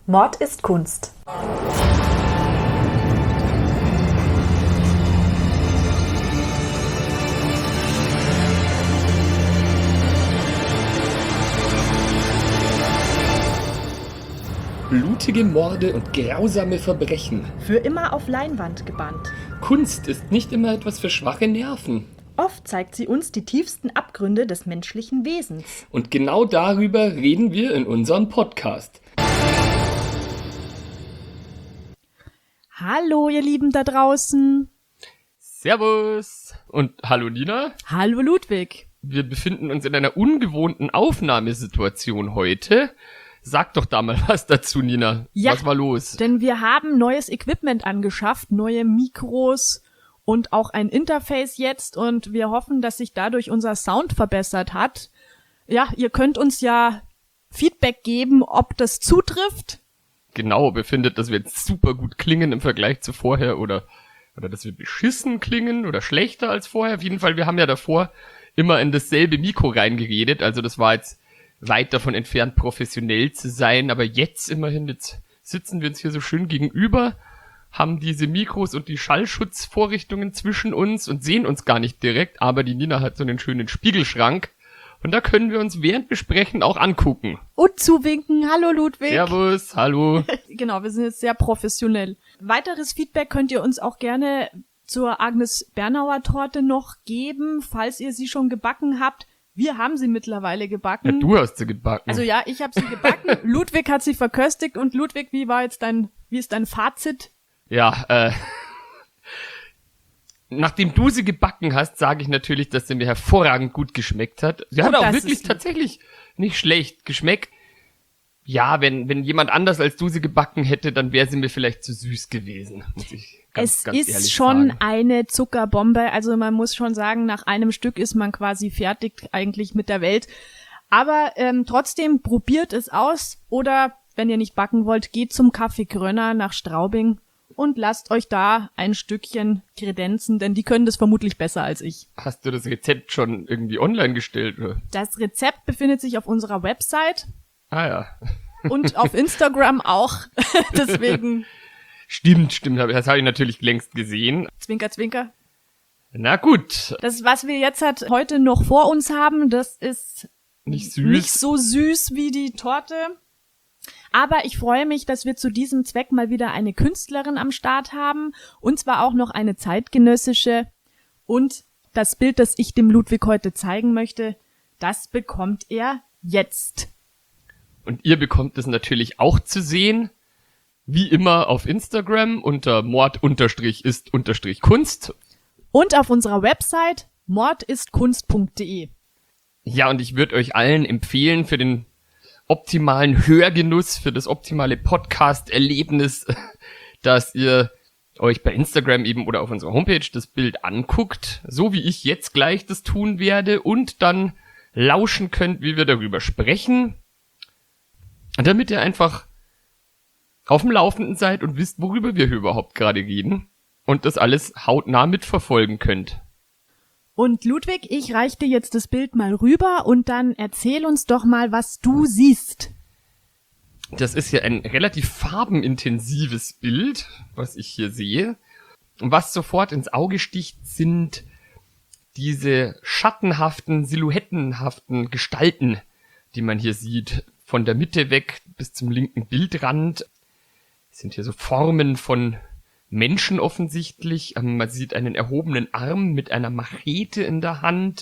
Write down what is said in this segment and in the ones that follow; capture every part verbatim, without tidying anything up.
Mord ist Kunst. Blutige Morde und grausame Verbrechen. Für immer auf Leinwand gebannt. Kunst ist nicht immer etwas für schwache Nerven. Oft zeigt sie uns die tiefsten Abgründe des menschlichen Wesens. Und genau darüber reden wir in unserem Podcast. Hallo, ihr Lieben da draußen. Servus. Und hallo Nina. Hallo Ludwig. Wir befinden uns in einer ungewohnten Aufnahmesituation heute. Sag doch da mal was dazu, Nina. Ja, was war los? Denn wir haben neues Equipment angeschafft, neue Mikros und auch ein Interface jetzt. Und wir hoffen, dass sich dadurch unser Sound verbessert hat. Ja, ihr könnt uns ja Feedback geben, ob das zutrifft. Genau, befindet, dass wir jetzt super gut klingen im Vergleich zu vorher oder, oder dass wir beschissen klingen oder schlechter als vorher. Auf jeden Fall, wir haben ja davor immer in dasselbe Mikro reingeredet. Also das war jetzt weit davon entfernt, professionell zu sein. Aber jetzt immerhin, jetzt sitzen wir uns hier so schön gegenüber, haben diese Mikros und die Schallschutzvorrichtungen zwischen uns und sehen uns gar nicht direkt. Aber die Nina hat so einen schönen Spiegelschrank. Und da können wir uns während Besprechen auch angucken. Und zuwinken. Hallo Ludwig. Servus, hallo. Genau, wir sind jetzt sehr professionell. Weiteres Feedback könnt ihr uns auch gerne zur Agnes Bernauer Torte noch geben, falls ihr sie schon gebacken habt. Wir haben sie mittlerweile gebacken. Ja, du hast sie gebacken. Also ja, ich habe sie gebacken. Ludwig hat sie verköstigt. Und Ludwig, wie war jetzt dein, wie ist dein Fazit? Ja, äh... Nachdem du sie gebacken hast, sage ich natürlich, dass sie mir hervorragend gut geschmeckt hat. Sie hat Oh, auch das wirklich ist lieb. tatsächlich nicht schlecht geschmeckt. Ja, wenn wenn jemand anders als du sie gebacken hätte, dann wäre sie mir vielleicht zu süß gewesen, muss ich ganz, Es ganz ist ehrlich schon sagen. eine Zuckerbombe. Also man muss schon sagen, nach einem Stück ist man quasi fertig eigentlich mit der Welt. Aber ähm, trotzdem probiert es aus. Oder wenn ihr nicht backen wollt, geht zum Café Grönner nach Straubing und lasst euch da ein Stückchen kredenzen, denn die können das vermutlich besser als ich. Hast du das Rezept schon irgendwie online gestellt? Oder? Das Rezept befindet sich auf unserer Website Ah ja. und auf Instagram auch. Deswegen Stimmt, stimmt. Das habe ich natürlich längst gesehen. Zwinker, Zwinker. Na gut. Das, was wir jetzt halt heute noch vor uns haben, das ist Nicht süß. nicht so süß wie die Torte. Aber ich freue mich, dass wir zu diesem Zweck mal wieder eine Künstlerin am Start haben. Und zwar auch noch eine zeitgenössische. Und das Bild, das ich dem Ludwig heute zeigen möchte, das bekommt er jetzt. Und ihr bekommt es natürlich auch zu sehen. Wie immer auf Instagram unter mord-ist-kunst. Und auf unserer Website mordistkunst punkt de. Ja, und ich würde euch allen empfehlen, für den optimalen Hörgenuss, für das optimale Podcast-Erlebnis, dass ihr euch bei Instagram eben oder auf unserer Homepage das Bild anguckt, so wie ich jetzt gleich das tun werde, und dann lauschen könnt, wie wir darüber sprechen, damit ihr einfach auf dem Laufenden seid und wisst, worüber wir hier überhaupt gerade reden und das alles hautnah mitverfolgen könnt. Und Ludwig, ich reich dir jetzt das Bild mal rüber und dann erzähl uns doch mal, was du siehst. Das ist ja ein relativ farbenintensives Bild, was ich hier sehe. Und was sofort ins Auge sticht, sind diese schattenhaften, silhouettenhaften Gestalten, die man hier sieht. Von der Mitte weg bis zum linken Bildrand. Es sind hier so Formen von Menschen offensichtlich. Man sieht einen erhobenen Arm mit einer Machete in der Hand.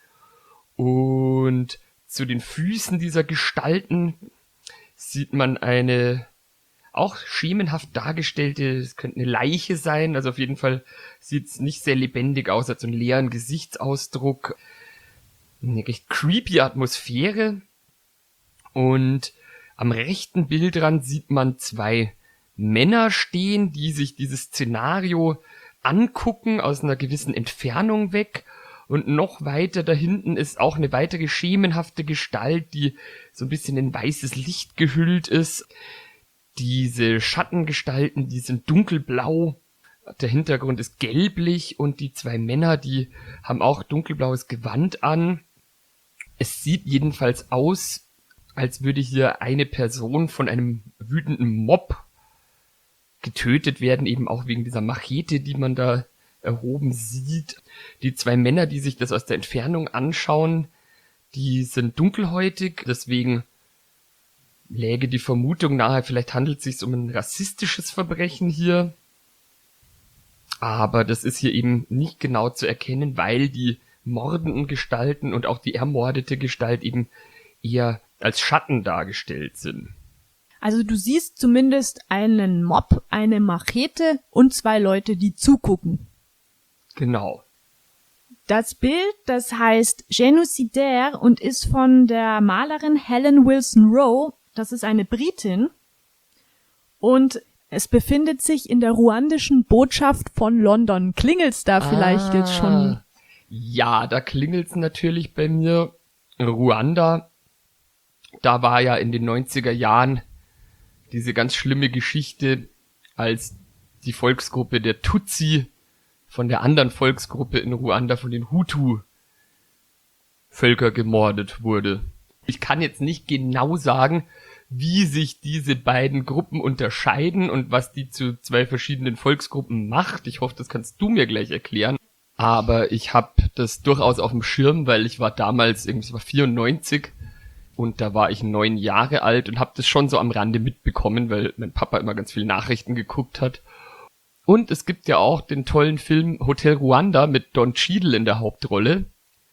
Und zu den Füßen dieser Gestalten sieht man eine auch schemenhaft dargestellte, es könnte eine Leiche sein. Also auf jeden Fall sieht es nicht sehr lebendig aus, hat so einen leeren Gesichtsausdruck. Eine recht creepy Atmosphäre. Und am rechten Bildrand sieht man zwei Männer stehen, die sich dieses Szenario angucken aus einer gewissen Entfernung weg. Und noch weiter da hinten ist auch eine weitere schemenhafte Gestalt, die so ein bisschen in weißes Licht gehüllt ist. Diese Schattengestalten, die sind dunkelblau. Der Hintergrund ist gelblich und die zwei Männer, die haben auch dunkelblaues Gewand an. Es sieht jedenfalls aus, als würde hier eine Person von einem wütenden Mob getötet werden, eben auch wegen dieser Machete, die man da erhoben sieht. Die zwei Männer, die sich das aus der Entfernung anschauen, die sind dunkelhäutig, deswegen läge die Vermutung nahe, vielleicht handelt es sich um ein rassistisches Verbrechen hier. Aber das ist hier eben nicht genau zu erkennen, weil die mordenden Gestalten und auch die ermordete Gestalt eben eher als Schatten dargestellt sind. Also du siehst zumindest einen Mob, eine Machete und zwei Leute, die zugucken. Genau. Das Bild, das heißt Génocidaire und ist von der Malerin Helen Wilson Rowe. Das ist eine Britin. Und es befindet sich in der ruandischen Botschaft von London. Klingelt's da vielleicht ah, jetzt schon? Ja, da klingelt's natürlich bei mir. Ruanda, da war ja in den neunziger Jahren diese ganz schlimme Geschichte, als die Volksgruppe der Tutsi von der anderen Volksgruppe in Ruanda, von den Hutu, Völker gemordet wurde. Ich kann jetzt nicht genau sagen, wie sich diese beiden Gruppen unterscheiden und was die zu zwei verschiedenen Volksgruppen macht. Ich hoffe, das kannst du mir gleich erklären. Aber ich habe das durchaus auf dem Schirm, weil ich war damals, irgendwie war vierundneunzig und da war ich neun Jahre alt und habe das schon so am Rande mitbekommen, weil mein Papa immer ganz viele Nachrichten geguckt hat. Und es gibt ja auch den tollen Film Hotel Ruanda mit Don Cheadle in der Hauptrolle,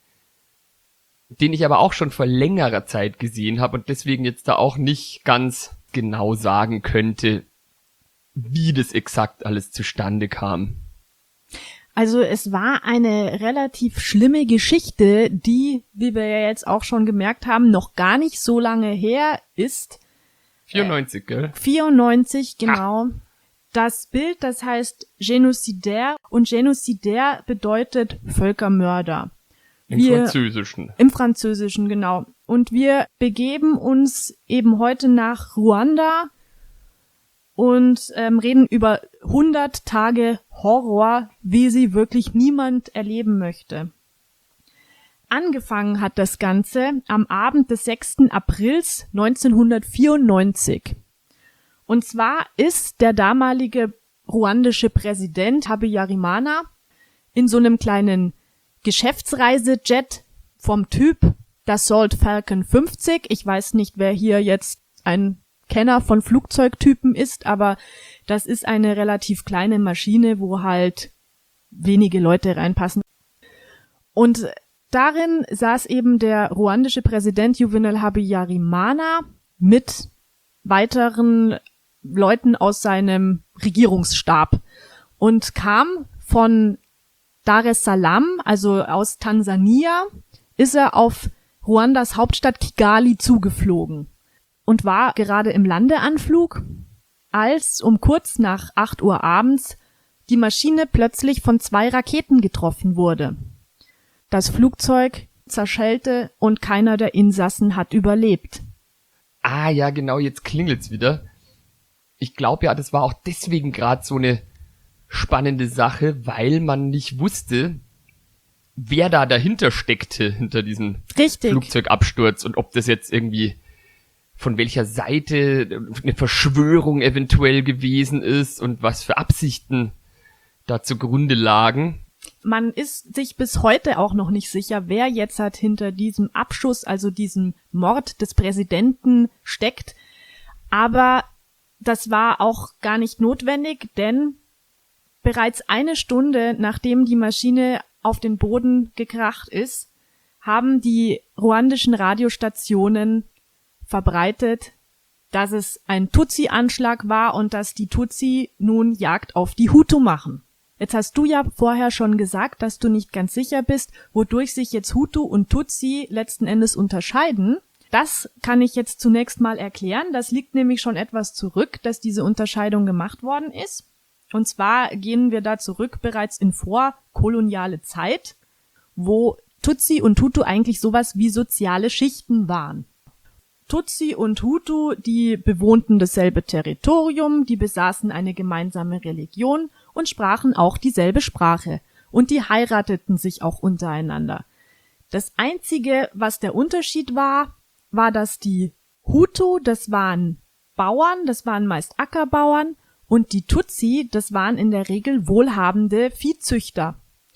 den ich aber auch schon vor längerer Zeit gesehen habe und deswegen jetzt da auch nicht ganz genau sagen könnte, wie das exakt alles zustande kam. Also es war eine relativ schlimme Geschichte, die, wie wir ja jetzt auch schon gemerkt haben, noch gar nicht so lange her ist. vierundneunzig, äh, gell? vierundneunzig, genau. Ah. Das Bild, das heißt Génocidaire und Génocidaire bedeutet Völkermörder. Im wir, Französischen. Im Französischen, genau. Und wir begeben uns eben heute nach Ruanda und ähm, reden über hundert Tage Horror, wie sie wirklich niemand erleben möchte. Angefangen hat das Ganze am Abend des sechsten Aprils neunzehnhundertvierundneunzig. Und zwar ist der damalige ruandische Präsident Habyarimana in so einem kleinen Geschäftsreisejet vom Typ Dassault Falcon fünfzig. Ich weiß nicht, wer hier jetzt ein Kenner von Flugzeugtypen ist, aber das ist eine relativ kleine Maschine, wo halt wenige Leute reinpassen. Und darin saß eben der ruandische Präsident Juvenal Habyarimana mit weiteren Leuten aus seinem Regierungsstab und kam von Dar es Salaam, also aus Tansania, ist er auf Ruandas Hauptstadt Kigali zugeflogen und war gerade im Landeanflug, als um kurz nach acht Uhr abends die Maschine plötzlich von zwei Raketen getroffen wurde. Das Flugzeug zerschellte und keiner der Insassen hat überlebt. Ah ja, genau, jetzt klingelt's wieder. Ich glaube ja, das war auch deswegen gerade so eine spannende Sache, weil man nicht wusste, wer da dahinter steckte, hinter diesem Richtig. Flugzeugabsturz und ob das jetzt irgendwie von welcher Seite eine Verschwörung eventuell gewesen ist und was für Absichten da zugrunde lagen. Man ist sich bis heute auch noch nicht sicher, wer jetzt halt hinter diesem Abschuss, also diesem Mord des Präsidenten steckt. Aber das war auch gar nicht notwendig, denn bereits eine Stunde nachdem die Maschine auf den Boden gekracht ist, haben die ruandischen Radiostationen verbreitet, dass es ein Tutsi-Anschlag war und dass die Tutsi nun Jagd auf die Hutu machen. Jetzt hast du ja vorher schon gesagt, dass du nicht ganz sicher bist, wodurch sich jetzt Hutu und Tutsi letzten Endes unterscheiden. Das kann ich jetzt zunächst mal erklären. Das liegt nämlich schon etwas zurück, dass diese Unterscheidung gemacht worden ist. Und zwar gehen wir da zurück bereits in vorkoloniale Zeit, wo Tutsi und Hutu eigentlich sowas wie soziale Schichten waren. Tutsi und Hutu, die bewohnten dasselbe Territorium, die besaßen eine gemeinsame Religion und sprachen auch dieselbe Sprache. Und die heirateten sich auch untereinander. Das Einzige, was der Unterschied war, war, dass die Hutu, das waren Bauern, das waren meist Ackerbauern, und die Tutsi, das waren in der Regel wohlhabende Viehzüchter.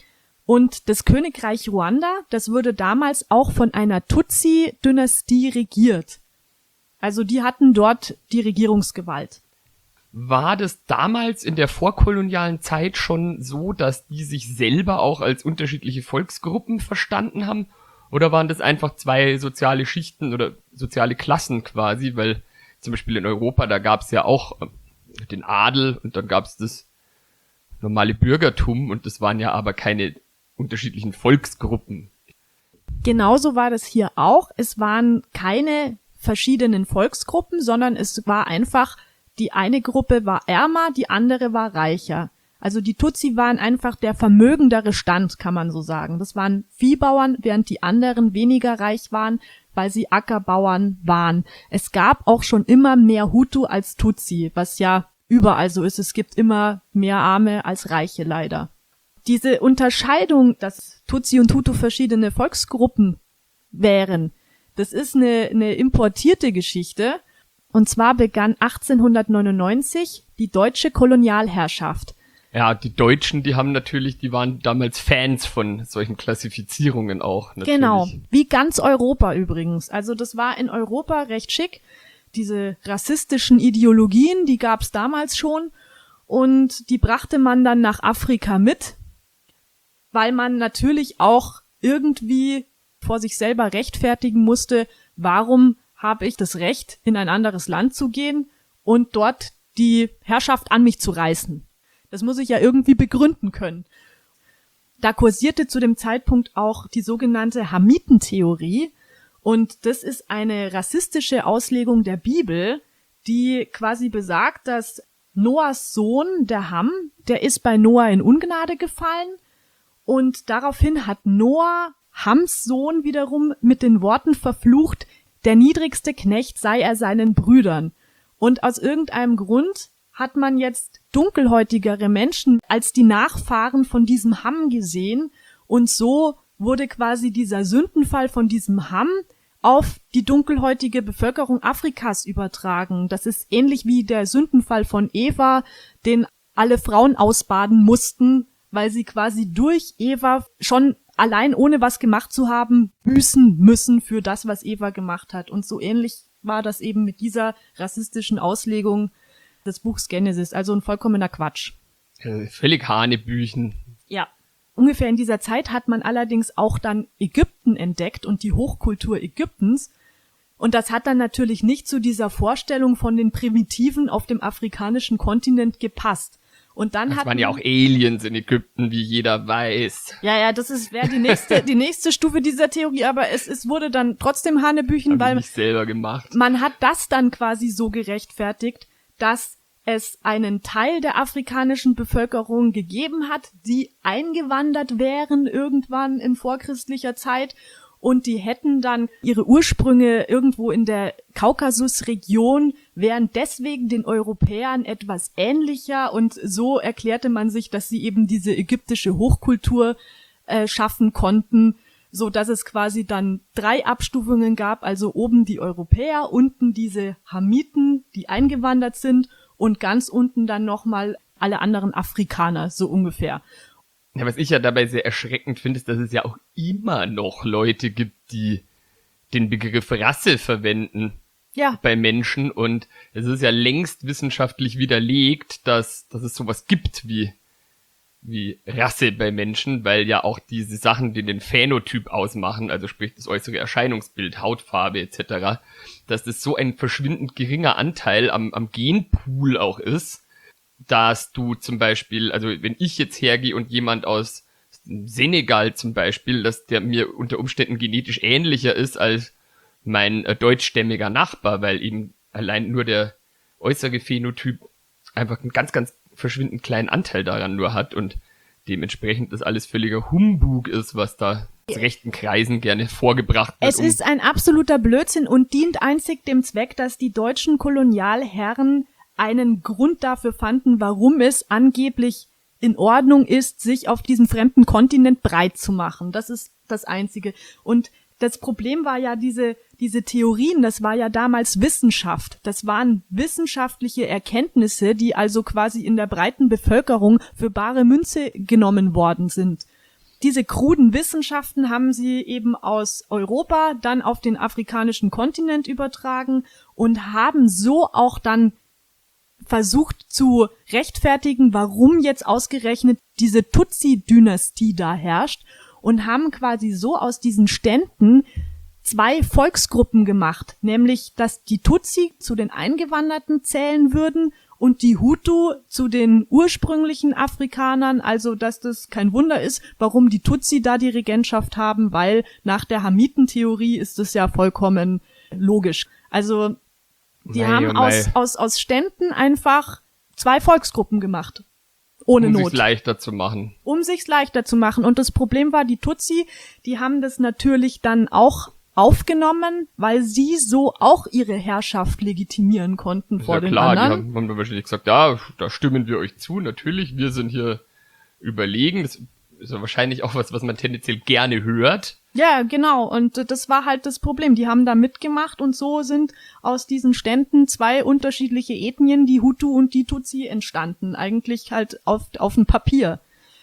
Und das Königreich Ruanda, das wurde damals auch von einer Tutsi-Dynastie regiert. Also die hatten dort die Regierungsgewalt. War das damals in der vorkolonialen Zeit schon so, dass die sich selber auch als unterschiedliche Volksgruppen verstanden haben? Oder waren das einfach zwei soziale Schichten oder soziale Klassen quasi? Weil zum Beispiel in Europa, da gab es ja auch den Adel und dann gab es das normale Bürgertum und das waren ja aber keine unterschiedlichen Volksgruppen. Genauso war das hier auch. Es waren keine verschiedenen Volksgruppen, sondern es war einfach, die eine Gruppe war ärmer, die andere war reicher. Also die Tutsi waren einfach der vermögendere Stand, kann man so sagen. Das waren Viehbauern, während die anderen weniger reich waren, weil sie Ackerbauern waren. Es gab auch schon immer mehr Hutu als Tutsi, was ja überall so ist. Es gibt immer mehr Arme als Reiche leider. Diese Unterscheidung, dass Tutsi und Hutu verschiedene Volksgruppen wären, das ist eine, eine importierte Geschichte. Und zwar begann achtzehnhundertneunundneunzig die deutsche Kolonialherrschaft. Ja, die Deutschen, die haben natürlich, die waren damals Fans von solchen Klassifizierungen auch. Natürlich. Genau, wie ganz Europa übrigens. Also das war in Europa recht schick. Diese rassistischen Ideologien, die gab es damals schon. Und die brachte man dann nach Afrika mit, weil man natürlich auch irgendwie vor sich selber rechtfertigen musste, warum habe ich das Recht, in ein anderes Land zu gehen und dort die Herrschaft an mich zu reißen. Das muss ich ja irgendwie begründen können. Da kursierte zu dem Zeitpunkt auch die sogenannte Hamitentheorie. Und das ist eine rassistische Auslegung der Bibel, die quasi besagt, dass Noahs Sohn, der Ham, der ist bei Noah in Ungnade gefallen. Und daraufhin hat Noah Hams Sohn wiederum mit den Worten verflucht, der niedrigste Knecht sei er seinen Brüdern. Und aus irgendeinem Grund hat man jetzt dunkelhäutigere Menschen als die Nachfahren von diesem Ham gesehen. Und so wurde quasi dieser Sündenfall von diesem Ham auf die dunkelhäutige Bevölkerung Afrikas übertragen. Das ist ähnlich wie der Sündenfall von Eva, den alle Frauen ausbaden mussten, weil sie quasi durch Eva schon allein ohne was gemacht zu haben, büßen müssen für das, was Eva gemacht hat. Und so ähnlich war das eben mit dieser rassistischen Auslegung des Buchs Genesis. Also ein vollkommener Quatsch. Äh, völlig Hanebüchen. Ja. Ungefähr in dieser Zeit hat man allerdings auch dann Ägypten entdeckt und die Hochkultur Ägyptens. Und das hat dann natürlich nicht zu dieser Vorstellung von den Primitiven auf dem afrikanischen Kontinent gepasst. Und dann das hat waren ja auch Aliens in Ägypten, wie jeder weiß. Ja, ja, das ist wäre die nächste die nächste Stufe dieser Theorie, aber es es wurde dann trotzdem Hanebüchen, Hab weil ich nicht selber gemacht. Man hat das dann quasi so gerechtfertigt, dass es einen Teil der afrikanischen Bevölkerung gegeben hat, die eingewandert wären irgendwann in vorchristlicher Zeit und die hätten dann ihre Ursprünge irgendwo in der Kaukasusregion, wären deswegen den Europäern etwas ähnlicher und so erklärte man sich, dass sie eben diese ägyptische Hochkultur äh, schaffen konnten, so dass es quasi dann drei Abstufungen gab, also oben die Europäer, unten diese Hamiten, die eingewandert sind und ganz unten dann nochmal alle anderen Afrikaner, so ungefähr. Ja, was ich ja dabei sehr erschreckend finde, ist, dass es ja auch immer noch Leute gibt, die den Begriff Rasse verwenden ja. bei Menschen. Und es ist ja längst wissenschaftlich widerlegt, dass, dass es sowas gibt wie, wie Rasse bei Menschen, weil ja auch diese Sachen, die den Phänotyp ausmachen, also sprich das äußere Erscheinungsbild, Hautfarbe et cetera, dass das so ein verschwindend geringer Anteil am, am Genpool auch ist, dass du zum Beispiel, also wenn ich jetzt hergehe und jemand aus Senegal zum Beispiel, dass der mir unter Umständen genetisch ähnlicher ist als mein äh, deutschstämmiger Nachbar, weil eben allein nur der äußere Phänotyp einfach einen ganz, ganz verschwindend kleinen Anteil daran nur hat und dementsprechend das alles völliger Humbug ist, was da in rechten Kreisen gerne vorgebracht wird. Es um ist ein absoluter Blödsinn und dient einzig dem Zweck, dass die deutschen Kolonialherren einen Grund dafür fanden, warum es angeblich in Ordnung ist, sich auf diesem fremden Kontinent breit zu machen. Das ist das Einzige. Und das Problem war ja diese, diese Theorien, das war ja damals Wissenschaft. Das waren wissenschaftliche Erkenntnisse, die also quasi in der breiten Bevölkerung für bare Münze genommen worden sind. Diese kruden Wissenschaften haben sie eben aus Europa dann auf den afrikanischen Kontinent übertragen und haben so auch dann versucht zu rechtfertigen, warum jetzt ausgerechnet diese Tutsi-Dynastie da herrscht, und haben quasi so aus diesen Ständen zwei Volksgruppen gemacht, nämlich dass die Tutsi zu den Eingewanderten zählen würden und die Hutu zu den ursprünglichen Afrikanern, also dass das kein Wunder ist, warum die Tutsi da die Regentschaft haben, weil nach der Hamitentheorie ist es ja vollkommen logisch. Also die Mei, haben oh mei. aus, aus, aus Ständen einfach zwei Volksgruppen gemacht. Ohne um Not. Um es leichter zu machen. Um sich's leichter zu machen. Und das Problem war, die Tutsi, die haben das natürlich dann auch aufgenommen, weil sie so auch ihre Herrschaft legitimieren konnten vor ja, den klar, anderen. Die haben, haben dann wahrscheinlich gesagt, ja, da stimmen wir euch zu, natürlich, wir sind hier überlegen. Das ist ja wahrscheinlich auch was, was man tendenziell gerne hört. Ja, genau. Und das war halt das Problem. Die haben da mitgemacht und so sind aus diesen Ständen zwei unterschiedliche Ethnien, die Hutu und die Tutsi, entstanden. Eigentlich halt auf, auf dem Papier.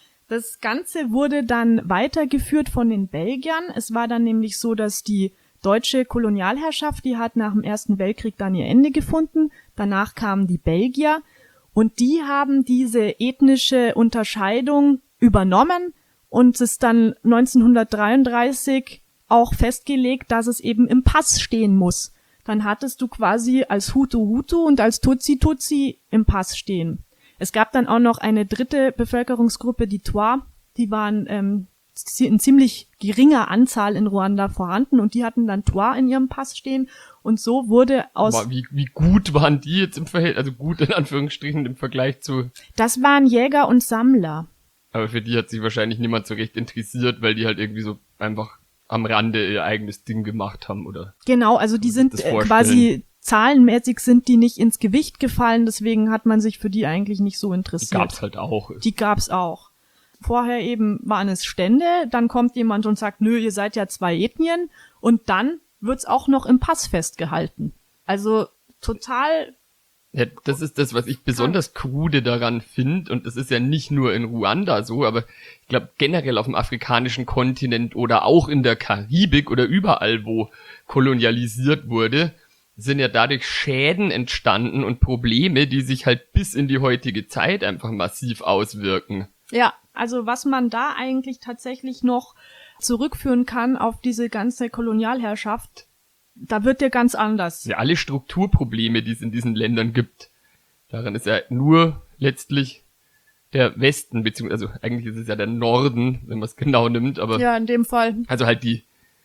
Das Ganze wurde dann weitergeführt von den Belgiern. Es war dann nämlich so, dass die deutsche Kolonialherrschaft, die hat nach dem Ersten Weltkrieg dann ihr Ende gefunden. Danach kamen die Belgier und die haben diese ethnische Unterscheidung übernommen und es dann neunzehnhundertdreiunddreißig auch festgelegt, dass es eben im Pass stehen muss. Dann hattest du quasi als Hutu Hutu und als Tutsi Tutsi im Pass stehen. Es gab dann auch noch eine dritte Bevölkerungsgruppe, die Twa, die waren ähm, in ziemlich geringer Anzahl in Ruanda vorhanden und die hatten dann Twa in ihrem Pass stehen und so wurde aus... Aber wie, wie gut waren die jetzt im Verhältnis, also gut in Anführungsstrichen im Vergleich zu... Das waren Jäger und Sammler. Aber für die hat sich wahrscheinlich niemand so recht interessiert, weil die halt irgendwie so einfach am Rande ihr eigenes Ding gemacht haben, oder? Genau, also die sind äh, quasi... Zahlenmäßig sind die nicht ins Gewicht gefallen, deswegen hat man sich für die eigentlich nicht so interessiert. Die gab's halt auch. Die gab's auch. Vorher eben waren es Stände, dann kommt jemand und sagt, nö, ihr seid ja zwei Ethnien und dann wird's auch noch im Pass festgehalten. Also total... Ja, das ist das, was ich besonders krude daran finde und das ist ja nicht nur in Ruanda so, aber ich glaube generell auf dem afrikanischen Kontinent oder auch in der Karibik oder überall, wo kolonialisiert wurde, sind ja dadurch Schäden entstanden und Probleme, die sich halt bis in die heutige Zeit einfach massiv auswirken. Ja, also was man da eigentlich tatsächlich noch zurückführen kann auf diese ganze Kolonialherrschaft, da wird dir ganz anders. Ja, alle Strukturprobleme, die es in diesen Ländern gibt, daran ist ja nur letztlich der Westen, beziehungsweise also eigentlich ist es ja der Norden, wenn man es genau nimmt, aber ja, in dem Fall. Also halt die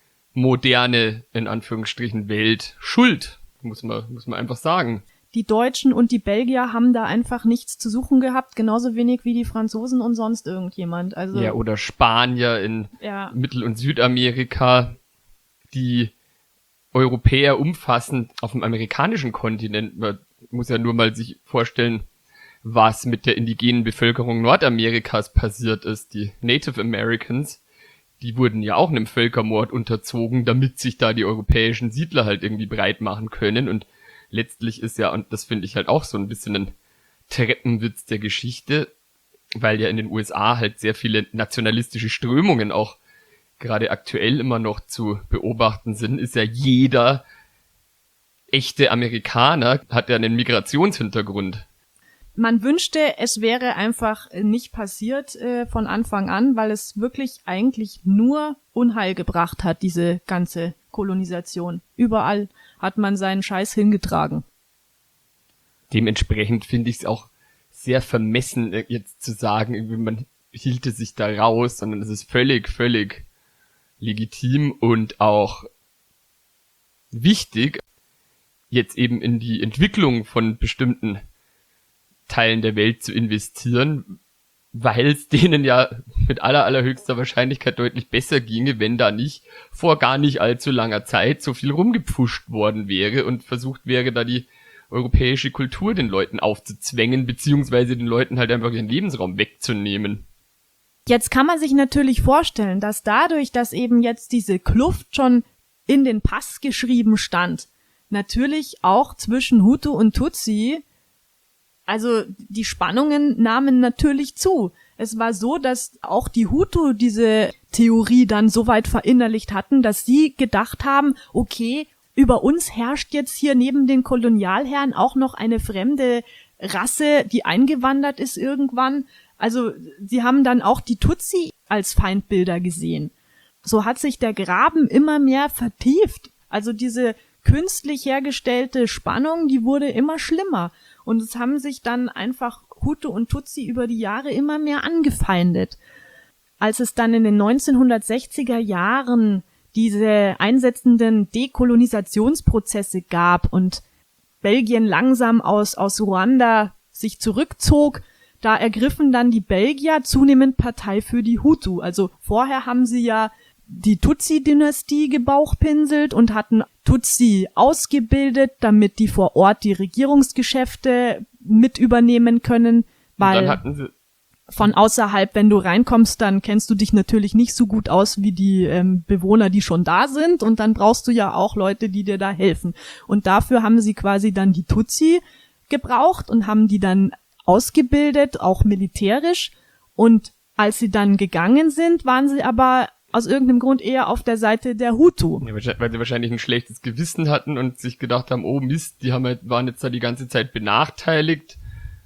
moderne, in Anführungsstrichen, Welt schuld. Muss man, muss man einfach sagen. Die Deutschen und die Belgier haben da einfach nichts zu suchen gehabt, genauso wenig wie die Franzosen und sonst irgendjemand. Also ja, oder Spanier in ja. Mittel- und Südamerika, die Europäer umfassend auf dem amerikanischen Kontinent. Man muss ja nur mal sich vorstellen, was mit der indigenen Bevölkerung Nordamerikas passiert ist. Die Native Americans, die wurden ja auch einem Völkermord unterzogen, damit sich da die europäischen Siedler halt irgendwie breit machen können. Und letztlich ist ja, und das finde ich halt auch so ein bisschen ein Treppenwitz der Geschichte, weil ja in den U S A halt sehr viele nationalistische Strömungen auch gerade aktuell immer noch zu beobachten sind, ist ja jeder echte Amerikaner, hat ja einen Migrationshintergrund. Man wünschte, es wäre einfach nicht passiert äh, von Anfang an, weil es wirklich eigentlich nur Unheil gebracht hat, diese ganze Kolonisation. Überall hat man seinen Scheiß hingetragen. Dementsprechend finde ich es auch sehr vermessen, jetzt zu sagen, irgendwie man hielte sich da raus, sondern es ist völlig, völlig legitim und auch wichtig, jetzt eben in die Entwicklung von bestimmten Teilen der Welt zu investieren, weil es denen ja mit aller, allerhöchster Wahrscheinlichkeit deutlich besser ginge, wenn da nicht vor gar nicht allzu langer Zeit so viel rumgepfuscht worden wäre und versucht wäre, da die europäische Kultur den Leuten aufzuzwängen, beziehungsweise den Leuten halt einfach ihren Lebensraum wegzunehmen. Jetzt kann man sich natürlich vorstellen, dass dadurch, dass eben jetzt diese Kluft schon in den Pass geschrieben stand, natürlich auch zwischen Hutu und Tutsi, also die Spannungen nahmen natürlich zu. Es war so, dass auch die Hutu diese Theorie dann so weit verinnerlicht hatten, dass sie gedacht haben, okay, über uns herrscht jetzt hier neben den Kolonialherren auch noch eine fremde Rasse, die eingewandert ist irgendwann. Also sie haben dann auch die Tutsi als Feindbilder gesehen. So hat sich der Graben immer mehr vertieft. Also diese künstlich hergestellte Spannung, die wurde immer schlimmer. Und es haben sich dann einfach Hutu und Tutsi über die Jahre immer mehr angefeindet. Als es dann in den neunzehnhundertsechziger Jahren diese einsetzenden Dekolonisationsprozesse gab und Belgien langsam aus, aus Ruanda sich zurückzog, da ergriffen dann die Belgier zunehmend Partei für die Hutu. Also vorher haben sie ja die Tutsi-Dynastie gebauchpinselt und hatten Tutsi ausgebildet, damit die vor Ort die Regierungsgeschäfte mit übernehmen können, weil dann hatten sie von außerhalb, wenn du reinkommst, dann kennst du dich natürlich nicht so gut aus wie die ähm, Bewohner, die schon da sind, und dann brauchst du ja auch Leute, die dir da helfen. Und dafür haben sie quasi dann die Tutsi gebraucht und haben die dann ausgebildet, auch militärisch, und als sie dann gegangen sind, waren sie aber aus irgendeinem Grund eher auf der Seite der Hutu. Ja, weil sie wahrscheinlich ein schlechtes Gewissen hatten und sich gedacht haben, oh Mist, die haben halt, waren jetzt da die ganze Zeit benachteiligt,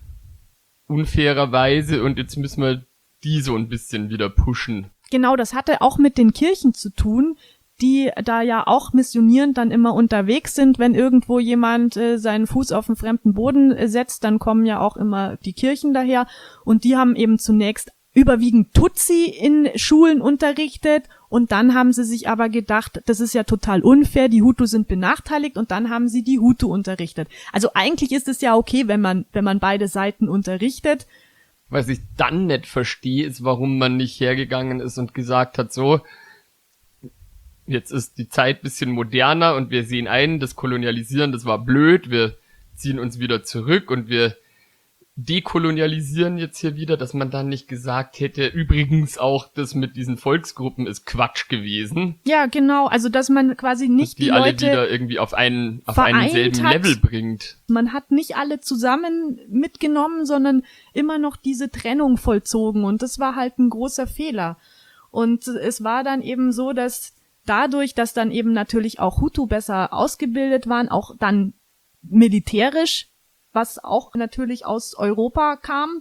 unfairerweise, und jetzt müssen wir die so ein bisschen wieder pushen. Genau, das hatte auch mit den Kirchen zu tun, die da ja auch missionierend dann immer unterwegs sind. Wenn irgendwo jemand äh, seinen Fuß auf einen fremden Boden äh, setzt, dann kommen ja auch immer die Kirchen daher, und die haben eben zunächst überwiegend Tutsi in Schulen unterrichtet, und dann haben sie sich aber gedacht, das ist ja total unfair, die Hutu sind benachteiligt, und dann haben sie die Hutu unterrichtet. Also eigentlich ist es ja okay, wenn man wenn man beide Seiten unterrichtet. Was ich dann nicht verstehe, ist, warum man nicht hergegangen ist und gesagt hat, so, jetzt ist die Zeit bisschen moderner und wir sehen ein, das Kolonialisieren, das war blöd, wir ziehen uns wieder zurück und wir dekolonialisieren jetzt hier wieder, dass man dann nicht gesagt hätte, übrigens auch das mit diesen Volksgruppen ist Quatsch gewesen. Ja, genau, also dass man quasi nicht die, die alle Leute wieder irgendwie auf einen auf einen selben hat. Level bringt. Man hat nicht alle zusammen mitgenommen, sondern immer noch diese Trennung vollzogen, und das war halt ein großer Fehler. Und es war dann eben so, dass dadurch, dass dann eben natürlich auch Hutu besser ausgebildet waren, auch dann militärisch, was auch natürlich aus Europa kam,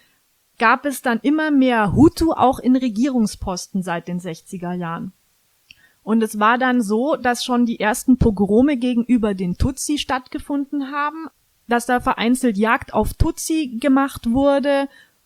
gab es dann immer mehr Hutu auch in Regierungsposten seit den sechziger Jahren. Und es war dann so, dass schon die ersten Pogrome gegenüber den Tutsi stattgefunden haben, dass da vereinzelt Jagd auf Tutsi gemacht wurde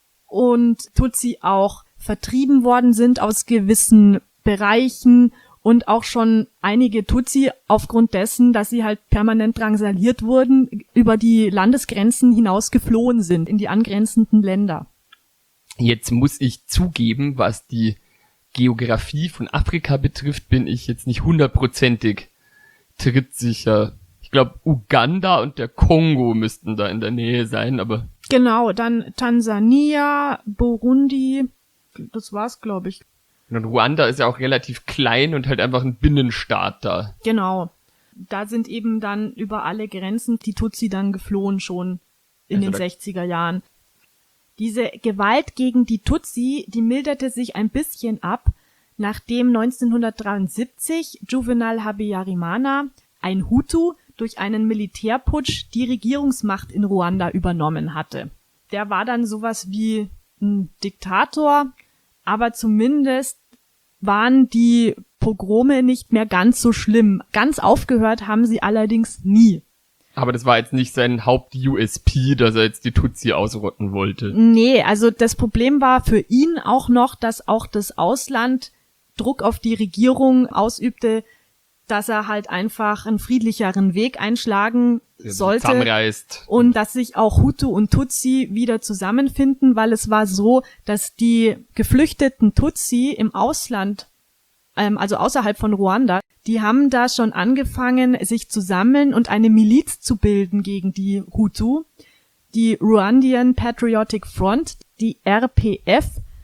und Tutsi auch vertrieben worden sind aus gewissen Bereichen, und auch schon einige Tutsi aufgrund dessen, dass sie halt permanent drangsaliert wurden, über die Landesgrenzen hinaus geflohen sind in die angrenzenden Länder. Jetzt muss ich zugeben, was die Geografie von Afrika betrifft, bin ich jetzt nicht hundertprozentig trittsicher. Ich glaube, Uganda und der Kongo müssten da in der Nähe sein, aber... Genau, dann Tansania, Burundi, das war's, glaube ich. Und Ruanda ist ja auch relativ klein und halt einfach ein Binnenstaat da. Genau. Da sind eben dann über alle Grenzen die Tutsi dann geflohen schon in Also den sechziger Jahren. Diese Gewalt gegen die Tutsi, die milderte sich ein bisschen ab, nachdem neunzehnhundertdreiundsiebzig Juvenal Habyarimana, ein Hutu, durch einen Militärputsch die Regierungsmacht in Ruanda übernommen hatte. Der war dann sowas wie ein Diktator, aber zumindest waren die Pogrome nicht mehr ganz so schlimm. Ganz aufgehört haben sie allerdings nie. Aber das war jetzt nicht sein Haupt-U S P, dass er jetzt die Tutsi ausrotten wollte. Nee, also das Problem war für ihn auch noch, dass auch das Ausland Druck auf die Regierung ausübte, dass er halt einfach einen friedlicheren Weg einschlagen sollte Zusammenreist. Und dass sich auch Hutu und Tutsi wieder zusammenfinden, weil es war so, dass die geflüchteten Tutsi im Ausland, ähm, also außerhalb von Ruanda, die haben da schon angefangen, sich zu sammeln und eine Miliz zu bilden gegen die Hutu, die Rwandan Patriotic Front, die R P F.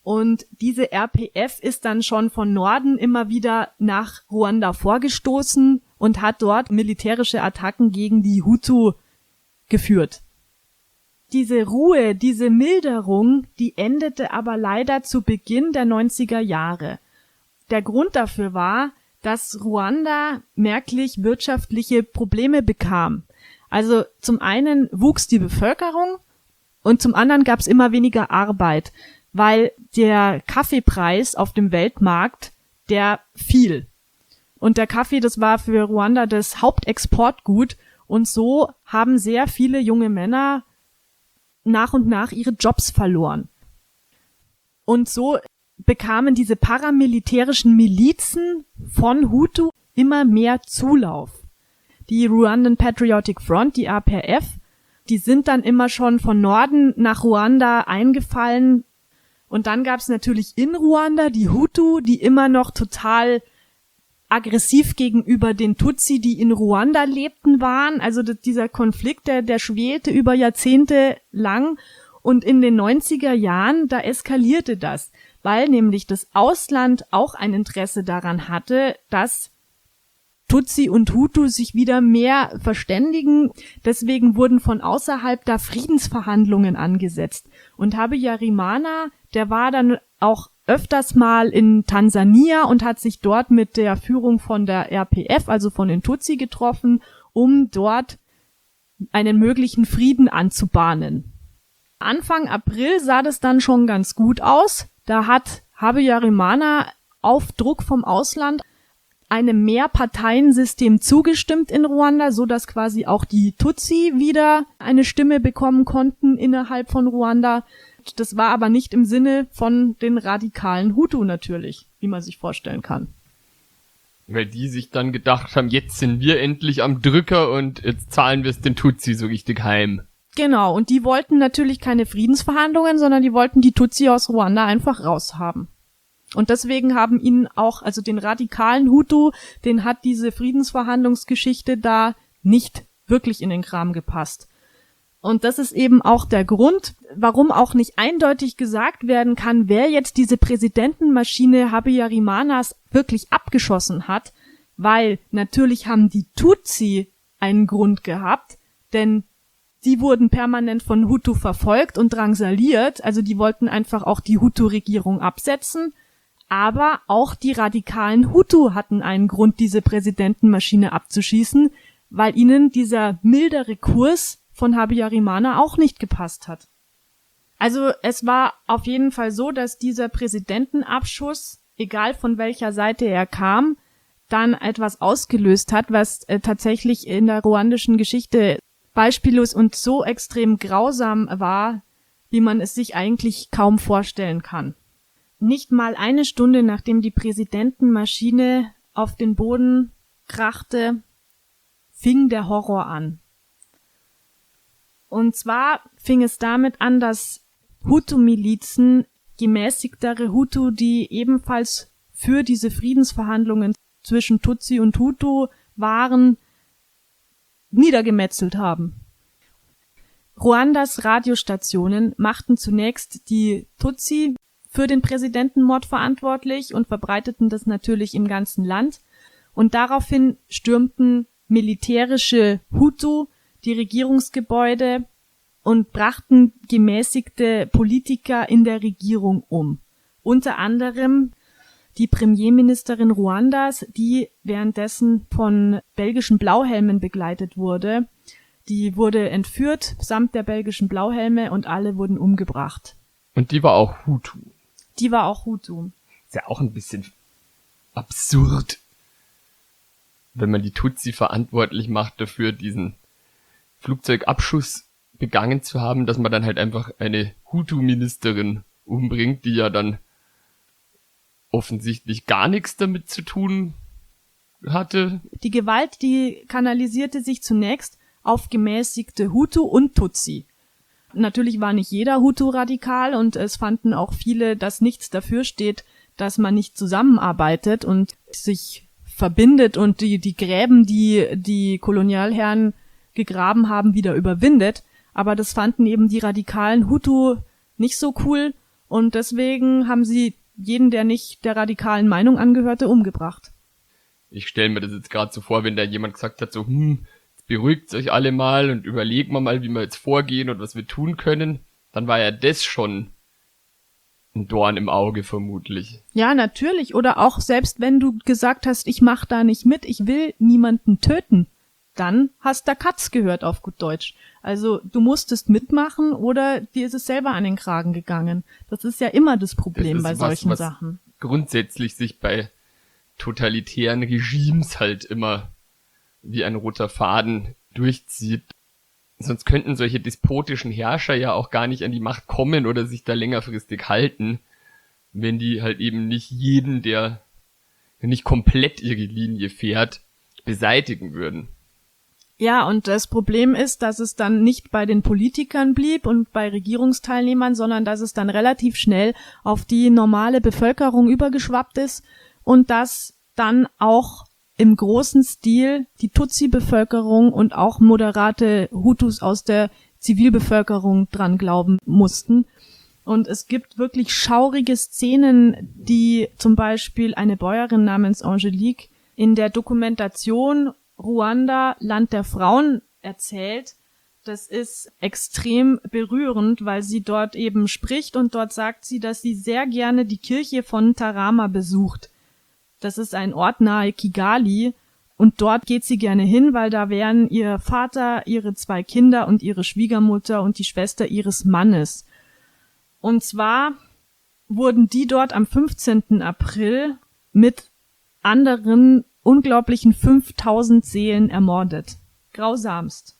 Und diese R P F ist dann schon von Norden immer wieder nach Ruanda vorgestoßen und hat dort militärische Attacken gegen die Hutu geführt. Diese Ruhe, diese Milderung, die endete aber leider zu Beginn der neunziger Jahre. Der Grund dafür war, dass Ruanda merklich wirtschaftliche Probleme bekam. Also zum einen wuchs die Bevölkerung und zum anderen gab es immer weniger Arbeit, weil der Kaffeepreis auf dem Weltmarkt, der fiel. Und der Kaffee, das war für Ruanda das Hauptexportgut. Und so haben sehr viele junge Männer nach und nach ihre Jobs verloren. Und so bekamen diese paramilitärischen Milizen von Hutu immer mehr Zulauf. Die Rwandan Patriotic Front, die R P F, die sind dann immer schon von Norden nach Ruanda eingefallen. Und dann gab es natürlich in Ruanda die Hutu, die immer noch total aggressiv gegenüber den Tutsi, die in Ruanda lebten, waren. Also dieser Konflikt, der, der schwelte über Jahrzehnte lang. Und in den neunziger Jahren, da eskalierte das, weil nämlich das Ausland auch ein Interesse daran hatte, dass Tutsi und Hutu sich wieder mehr verständigen. Deswegen wurden von außerhalb da Friedensverhandlungen angesetzt. Und Habyarimana, der war dann auch öfters mal in Tansania und hat sich dort mit der Führung von der R P F, also von den Tutsi, getroffen, um dort einen möglichen Frieden anzubahnen. Anfang April sah das dann schon ganz gut aus. Da hat Habyarimana auf Druck vom Ausland einem Mehrparteiensystem zugestimmt in Ruanda, so dass quasi auch die Tutsi wieder eine Stimme bekommen konnten innerhalb von Ruanda. Das war aber nicht im Sinne von den radikalen Hutu natürlich, wie man sich vorstellen kann. Weil die sich dann gedacht haben, jetzt sind wir endlich am Drücker und jetzt zahlen wir es den Tutsi so richtig heim. Genau, und die wollten natürlich keine Friedensverhandlungen, sondern die wollten die Tutsi aus Ruanda einfach raushaben. Und deswegen haben ihnen auch, also den radikalen Hutu, den hat diese Friedensverhandlungsgeschichte da nicht wirklich in den Kram gepasst. Und das ist eben auch der Grund, warum auch nicht eindeutig gesagt werden kann, wer jetzt diese Präsidentenmaschine Habyarimanas wirklich abgeschossen hat, weil natürlich haben die Tutsi einen Grund gehabt, denn die wurden permanent von Hutu verfolgt und drangsaliert, also die wollten einfach auch die Hutu-Regierung absetzen. Aber auch die radikalen Hutu hatten einen Grund, diese Präsidentenmaschine abzuschießen, weil ihnen dieser mildere Kurs von Habyarimana auch nicht gepasst hat. Also es war auf jeden Fall so, dass dieser Präsidentenabschuss, egal von welcher Seite er kam, dann etwas ausgelöst hat, was äh, tatsächlich in der ruandischen Geschichte beispiellos und so extrem grausam war, wie man es sich eigentlich kaum vorstellen kann. Nicht mal eine Stunde, nachdem die Präsidentenmaschine auf den Boden krachte, fing der Horror an. Und zwar fing es damit an, dass Hutu-Milizen, gemäßigtere Hutu, die ebenfalls für diese Friedensverhandlungen zwischen Tutsi und Hutu waren, niedergemetzelt haben. Ruandas Radiostationen machten zunächst die Tutsi für den Präsidentenmord verantwortlich und verbreiteten das natürlich im ganzen Land. Und daraufhin stürmten militärische Hutu die Regierungsgebäude und brachten gemäßigte Politiker in der Regierung um. Unter anderem die Premierministerin Ruandas, die währenddessen von belgischen Blauhelmen begleitet wurde. Die wurde entführt samt der belgischen Blauhelme und alle wurden umgebracht. Und die war auch Hutu. Die war auch Hutu. Ist ja auch ein bisschen absurd, wenn man die Tutsi verantwortlich macht dafür, diesen Flugzeugabschuss begangen zu haben, dass man dann halt einfach eine Hutu-Ministerin umbringt, die ja dann offensichtlich gar nichts damit zu tun hatte. Die Gewalt, die kanalisierte sich zunächst auf gemäßigte Hutu und Tutsi. Natürlich war nicht jeder Hutu radikal und es fanden auch viele, dass nichts dafür steht, dass man nicht zusammenarbeitet und sich verbindet und die, die Gräben, die die Kolonialherren gegraben haben, wieder überwindet. Aber das fanden eben die radikalen Hutu nicht so cool Und deswegen haben sie jeden, der nicht der radikalen Meinung angehörte, umgebracht. Ich stelle mir das jetzt gerade so vor, wenn da jemand gesagt hat, so, hm, jetzt beruhigt euch alle mal und überlegen wir mal, wie wir jetzt vorgehen und was wir tun können, dann war ja das schon ein Dorn im Auge vermutlich. Ja, natürlich. Oder auch selbst wenn du gesagt hast, ich mach da nicht mit, ich will niemanden töten, dann hast du Katz gehört auf gut Deutsch. Also du musstest mitmachen oder dir ist es selber an den Kragen gegangen. Das ist ja immer das Problem das ist bei was, solchen was Sachen. Grundsätzlich sich bei totalitären Regimes halt immer wie ein roter Faden durchzieht. Sonst könnten solche despotischen Herrscher ja auch gar nicht an die Macht kommen oder sich da längerfristig halten, wenn die halt eben nicht jeden, der nicht komplett ihre Linie fährt, beseitigen würden. Ja, und das Problem ist, dass es dann nicht bei den Politikern blieb und bei Regierungsteilnehmern, sondern dass es dann relativ schnell auf die normale Bevölkerung übergeschwappt ist und dass dann auch im großen Stil die Tutsi-Bevölkerung und auch moderate Hutus aus der Zivilbevölkerung dran glauben mussten. Und es gibt wirklich schaurige Szenen, die zum Beispiel eine Bäuerin namens Angelique in der Dokumentation Ruanda, Land der Frauen erzählt. Das ist extrem berührend, weil sie dort eben spricht und dort sagt sie, dass sie sehr gerne die Kirche von Tarama besucht. Das ist ein Ort nahe Kigali und dort geht sie gerne hin, weil da wären ihr Vater, ihre zwei Kinder und ihre Schwiegermutter und die Schwester ihres Mannes. Und zwar wurden die dort am fünfzehnten April mit anderen unglaublichen fünftausend Seelen ermordet. Grausamst.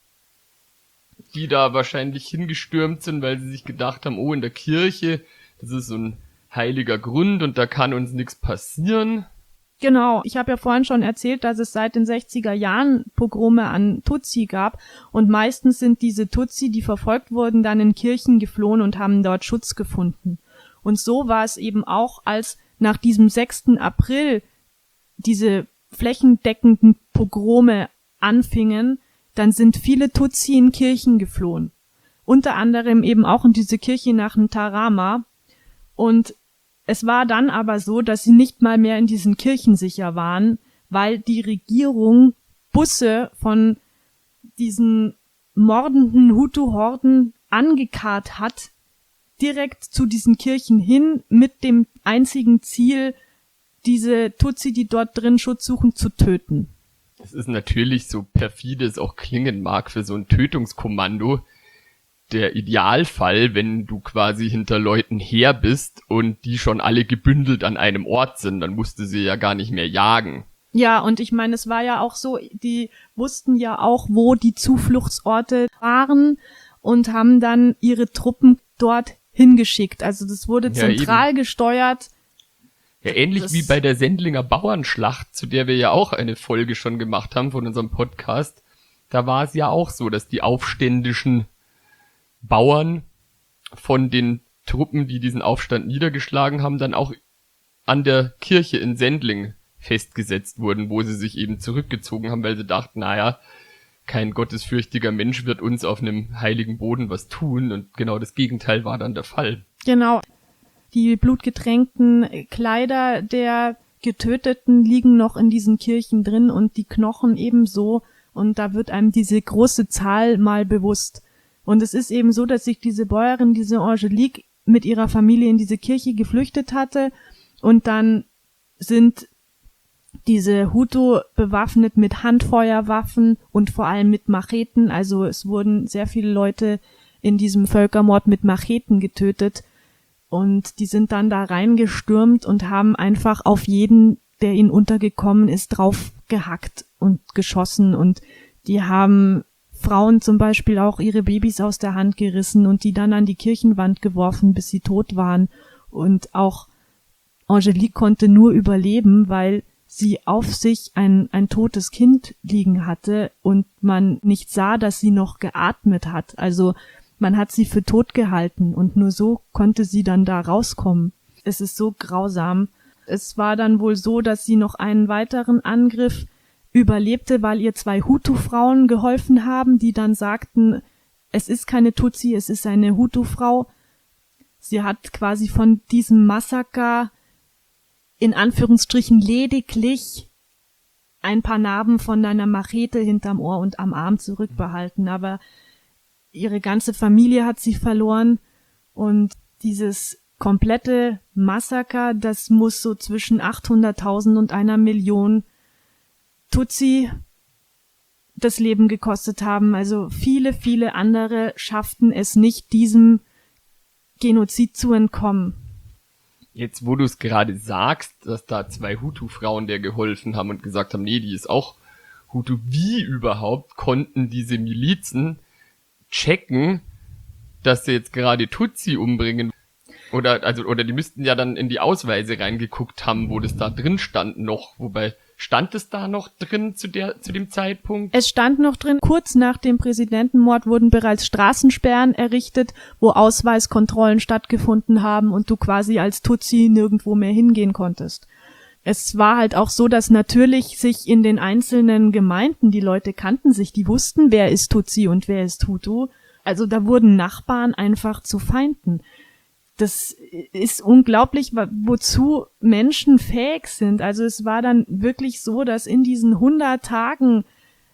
Die da wahrscheinlich hingestürmt sind, weil sie sich gedacht haben, oh, in der Kirche, das ist so ein heiliger Grund und da kann uns nichts passieren. Genau, ich habe ja vorhin schon erzählt, dass es seit den sechziger Jahren Pogrome an Tutsi gab und meistens sind diese Tutsi, die verfolgt wurden, dann in Kirchen geflohen und haben dort Schutz gefunden. Und so war es eben auch, als nach diesem sechsten April diese flächendeckenden Pogrome anfingen, dann sind viele Tutsi in Kirchen geflohen. Unter anderem eben auch in diese Kirche nach Ntarama. Und es war dann aber so, dass sie nicht mal mehr in diesen Kirchen sicher waren, weil die Regierung Busse von diesen mordenden Hutu-Horden angekarrt hat, direkt zu diesen Kirchen hin, mit dem einzigen Ziel, diese Tutsi, die dort drin Schutz suchen, zu töten. Das ist natürlich, so perfide es auch klingen mag, für so ein Tötungskommando der Idealfall, wenn du quasi hinter Leuten her bist und die schon alle gebündelt an einem Ort sind, dann musst du sie ja gar nicht mehr jagen. Ja, und ich meine, es war ja auch so, die wussten ja auch, wo die Zufluchtsorte waren und haben dann ihre Truppen dort hingeschickt. Also das wurde Ja, zentral eben. gesteuert. Ja, ähnlich Das- wie bei der Sendlinger Bauernschlacht, zu der wir ja auch eine Folge schon gemacht haben von unserem Podcast. Da war es ja auch so, dass die aufständischen Bauern von den Truppen, die diesen Aufstand niedergeschlagen haben, dann auch an der Kirche in Sendling festgesetzt wurden, wo sie sich eben zurückgezogen haben, weil sie dachten, naja, kein gottesfürchtiger Mensch wird uns auf einem heiligen Boden was tun, und genau das Gegenteil war dann der Fall. Genau. Die blutgetränkten Kleider der Getöteten liegen noch in diesen Kirchen drin und die Knochen ebenso, und da wird einem diese große Zahl mal bewusst. Und es ist eben so, dass sich diese Bäuerin, diese Angelique, mit ihrer Familie in diese Kirche geflüchtet hatte und dann sind diese Hutu bewaffnet mit Handfeuerwaffen und vor allem mit Macheten. Also es wurden sehr viele Leute in diesem Völkermord mit Macheten getötet und die sind dann da reingestürmt und haben einfach auf jeden, der ihnen untergekommen ist, drauf gehackt und geschossen, und die haben Frauen zum Beispiel auch ihre Babys aus der Hand gerissen und die dann an die Kirchenwand geworfen, bis sie tot waren. Und auch Angelique konnte nur überleben, weil sie auf sich ein, ein totes Kind liegen hatte und man nicht sah, dass sie noch geatmet hat. Also man hat sie für tot gehalten und nur so konnte sie dann da rauskommen. Es ist so grausam. Es war dann wohl so, dass sie noch einen weiteren Angriff überlebte, weil ihr zwei Hutu-Frauen geholfen haben, die dann sagten, es ist keine Tutsi, es ist eine Hutu-Frau. Sie hat quasi von diesem Massaker in Anführungsstrichen lediglich ein paar Narben von einer Machete hinterm Ohr und am Arm zurückbehalten, aber ihre ganze Familie hat sie verloren und dieses komplette Massaker, das muss so zwischen achthunderttausend und einer Million Tutsi das Leben gekostet haben. Also viele, viele andere schafften es nicht, diesem Genozid zu entkommen. Jetzt, wo du es gerade sagst, dass da zwei Hutu-Frauen der geholfen haben und gesagt haben, nee, die ist auch Hutu. Wie überhaupt konnten diese Milizen checken, dass sie jetzt gerade Tutsi umbringen? Oder, also, oder die müssten ja dann in die Ausweise reingeguckt haben, wo das da drin stand noch. Wobei, stand es da noch drin zu der, zu dem Zeitpunkt? Es stand noch drin, kurz nach dem Präsidentenmord wurden bereits Straßensperren errichtet, wo Ausweiskontrollen stattgefunden haben und du quasi als Tutsi nirgendwo mehr hingehen konntest. Es war halt auch so, dass natürlich sich in den einzelnen Gemeinden, die Leute kannten sich, die wussten, wer ist Tutsi und wer ist Hutu. Also da wurden Nachbarn einfach zu Feinden. Das ist unglaublich, wozu Menschen fähig sind. Also es war dann wirklich so, dass in diesen hundert Tagen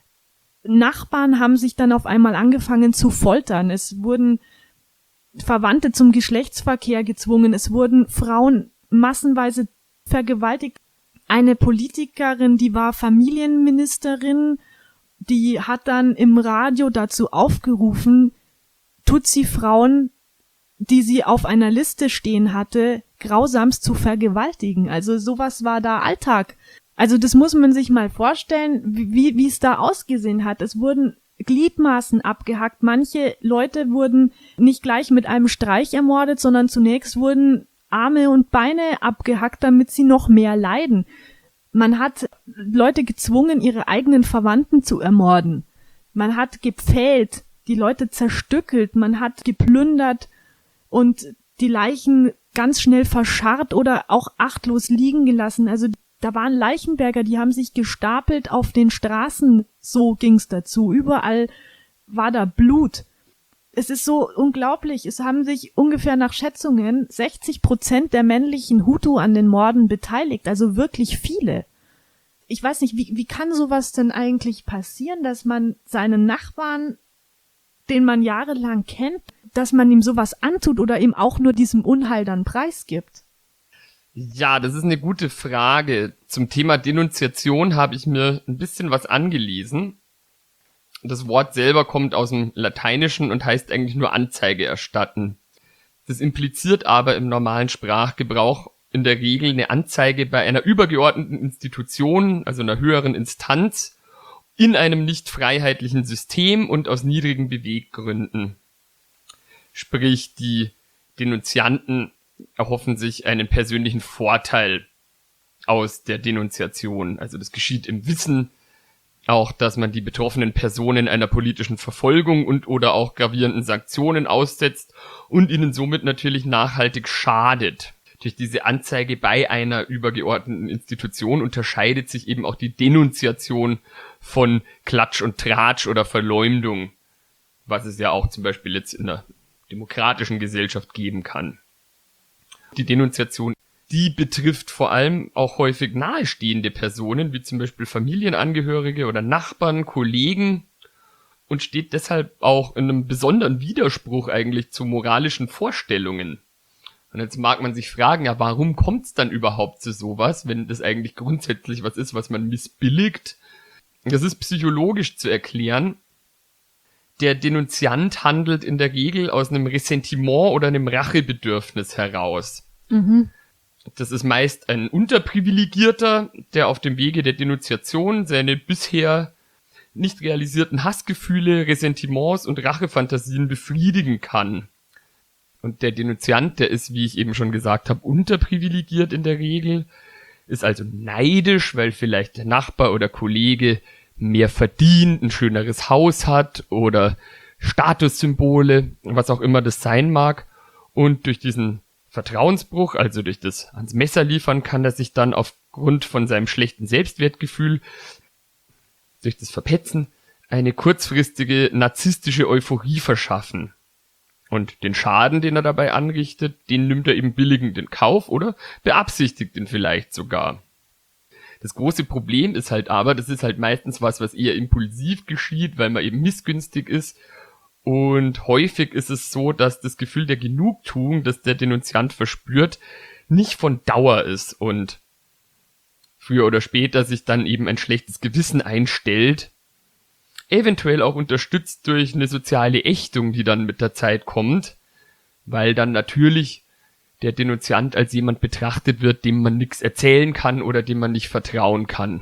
Nachbarn haben sich dann auf einmal angefangen zu foltern. Es wurden Verwandte zum Geschlechtsverkehr gezwungen. Es wurden Frauen massenweise vergewaltigt. Eine Politikerin, die war Familienministerin, die hat dann im Radio dazu aufgerufen, Tutsi-Frauen, die sie auf einer Liste stehen hatte, grausamst zu vergewaltigen. Also sowas war da Alltag. Also das muss man sich mal vorstellen, wie wie es da ausgesehen hat. Es wurden Gliedmaßen abgehackt. Manche Leute wurden nicht gleich mit einem Streich ermordet, sondern zunächst wurden Arme und Beine abgehackt, damit sie noch mehr leiden. Man hat Leute gezwungen, ihre eigenen Verwandten zu ermorden. Man hat gepfählt, die Leute zerstückelt, man hat geplündert und die Leichen ganz schnell verscharrt oder auch achtlos liegen gelassen. Also da waren Leichenberger, die haben sich gestapelt auf den Straßen, so ging's dazu. Überall war da Blut. Es ist so unglaublich. Es haben sich ungefähr nach Schätzungen sechzig Prozent der männlichen Hutu an den Morden beteiligt, also wirklich viele. Ich weiß nicht, wie, wie kann sowas denn eigentlich passieren, dass man seinen Nachbarn, den man jahrelang kennt, dass man ihm sowas antut oder ihm auch nur diesem Unheil dann preisgibt? Ja, das ist eine gute Frage. Zum Thema Denunziation habe ich mir ein bisschen was angelesen. Das Wort selber kommt aus dem Lateinischen und heißt eigentlich nur Anzeige erstatten. Das impliziert aber im normalen Sprachgebrauch in der Regel eine Anzeige bei einer übergeordneten Institution, also einer höheren Instanz, in einem nicht freiheitlichen System und aus niedrigen Beweggründen. Sprich, die Denunzianten erhoffen sich einen persönlichen Vorteil aus der Denunziation. Also das geschieht im Wissen auch, dass man die betroffenen Personen einer politischen Verfolgung und oder auch gravierenden Sanktionen aussetzt und ihnen somit natürlich nachhaltig schadet. Durch diese Anzeige bei einer übergeordneten Institution unterscheidet sich eben auch die Denunziation von Klatsch und Tratsch oder Verleumdung, was es ja auch zum Beispiel jetzt in einer demokratischen Gesellschaft geben kann. Die Denunziation, die betrifft vor allem auch häufig nahestehende Personen, wie zum Beispiel Familienangehörige oder Nachbarn, Kollegen, und steht deshalb auch in einem besonderen Widerspruch eigentlich zu moralischen Vorstellungen. Und jetzt mag man sich fragen, ja, warum kommt es dann überhaupt zu sowas, wenn das eigentlich grundsätzlich was ist, was man missbilligt? Das ist psychologisch zu erklären. Der Denunziant handelt in der Regel aus einem Ressentiment oder einem Rachebedürfnis heraus. Mhm. Das ist meist ein Unterprivilegierter, der auf dem Wege der Denunziation seine bisher nicht realisierten Hassgefühle, Ressentiments und Rachefantasien befriedigen kann. Und der Denunziant, der ist, wie ich eben schon gesagt habe, unterprivilegiert in der Regel, ist also neidisch, weil vielleicht der Nachbar oder Kollege mehr verdient, ein schöneres Haus hat oder Statussymbole, was auch immer das sein mag. Und durch diesen Vertrauensbruch, also durch das ans Messer liefern, kann er sich dann aufgrund von seinem schlechten Selbstwertgefühl, durch das Verpetzen, eine kurzfristige narzisstische Euphorie verschaffen. Und den Schaden, den er dabei anrichtet, den nimmt er eben billigend in Kauf oder beabsichtigt ihn vielleicht sogar. Das große Problem ist halt aber, das ist halt meistens was, was eher impulsiv geschieht, weil man eben missgünstig ist. Und häufig ist es so, dass das Gefühl der Genugtuung, das der Denunziant verspürt, nicht von Dauer ist und früher oder später sich dann eben ein schlechtes Gewissen einstellt, eventuell auch unterstützt durch eine soziale Ächtung, die dann mit der Zeit kommt, weil dann natürlich der Denunziant als jemand betrachtet wird, dem man nichts erzählen kann oder dem man nicht vertrauen kann.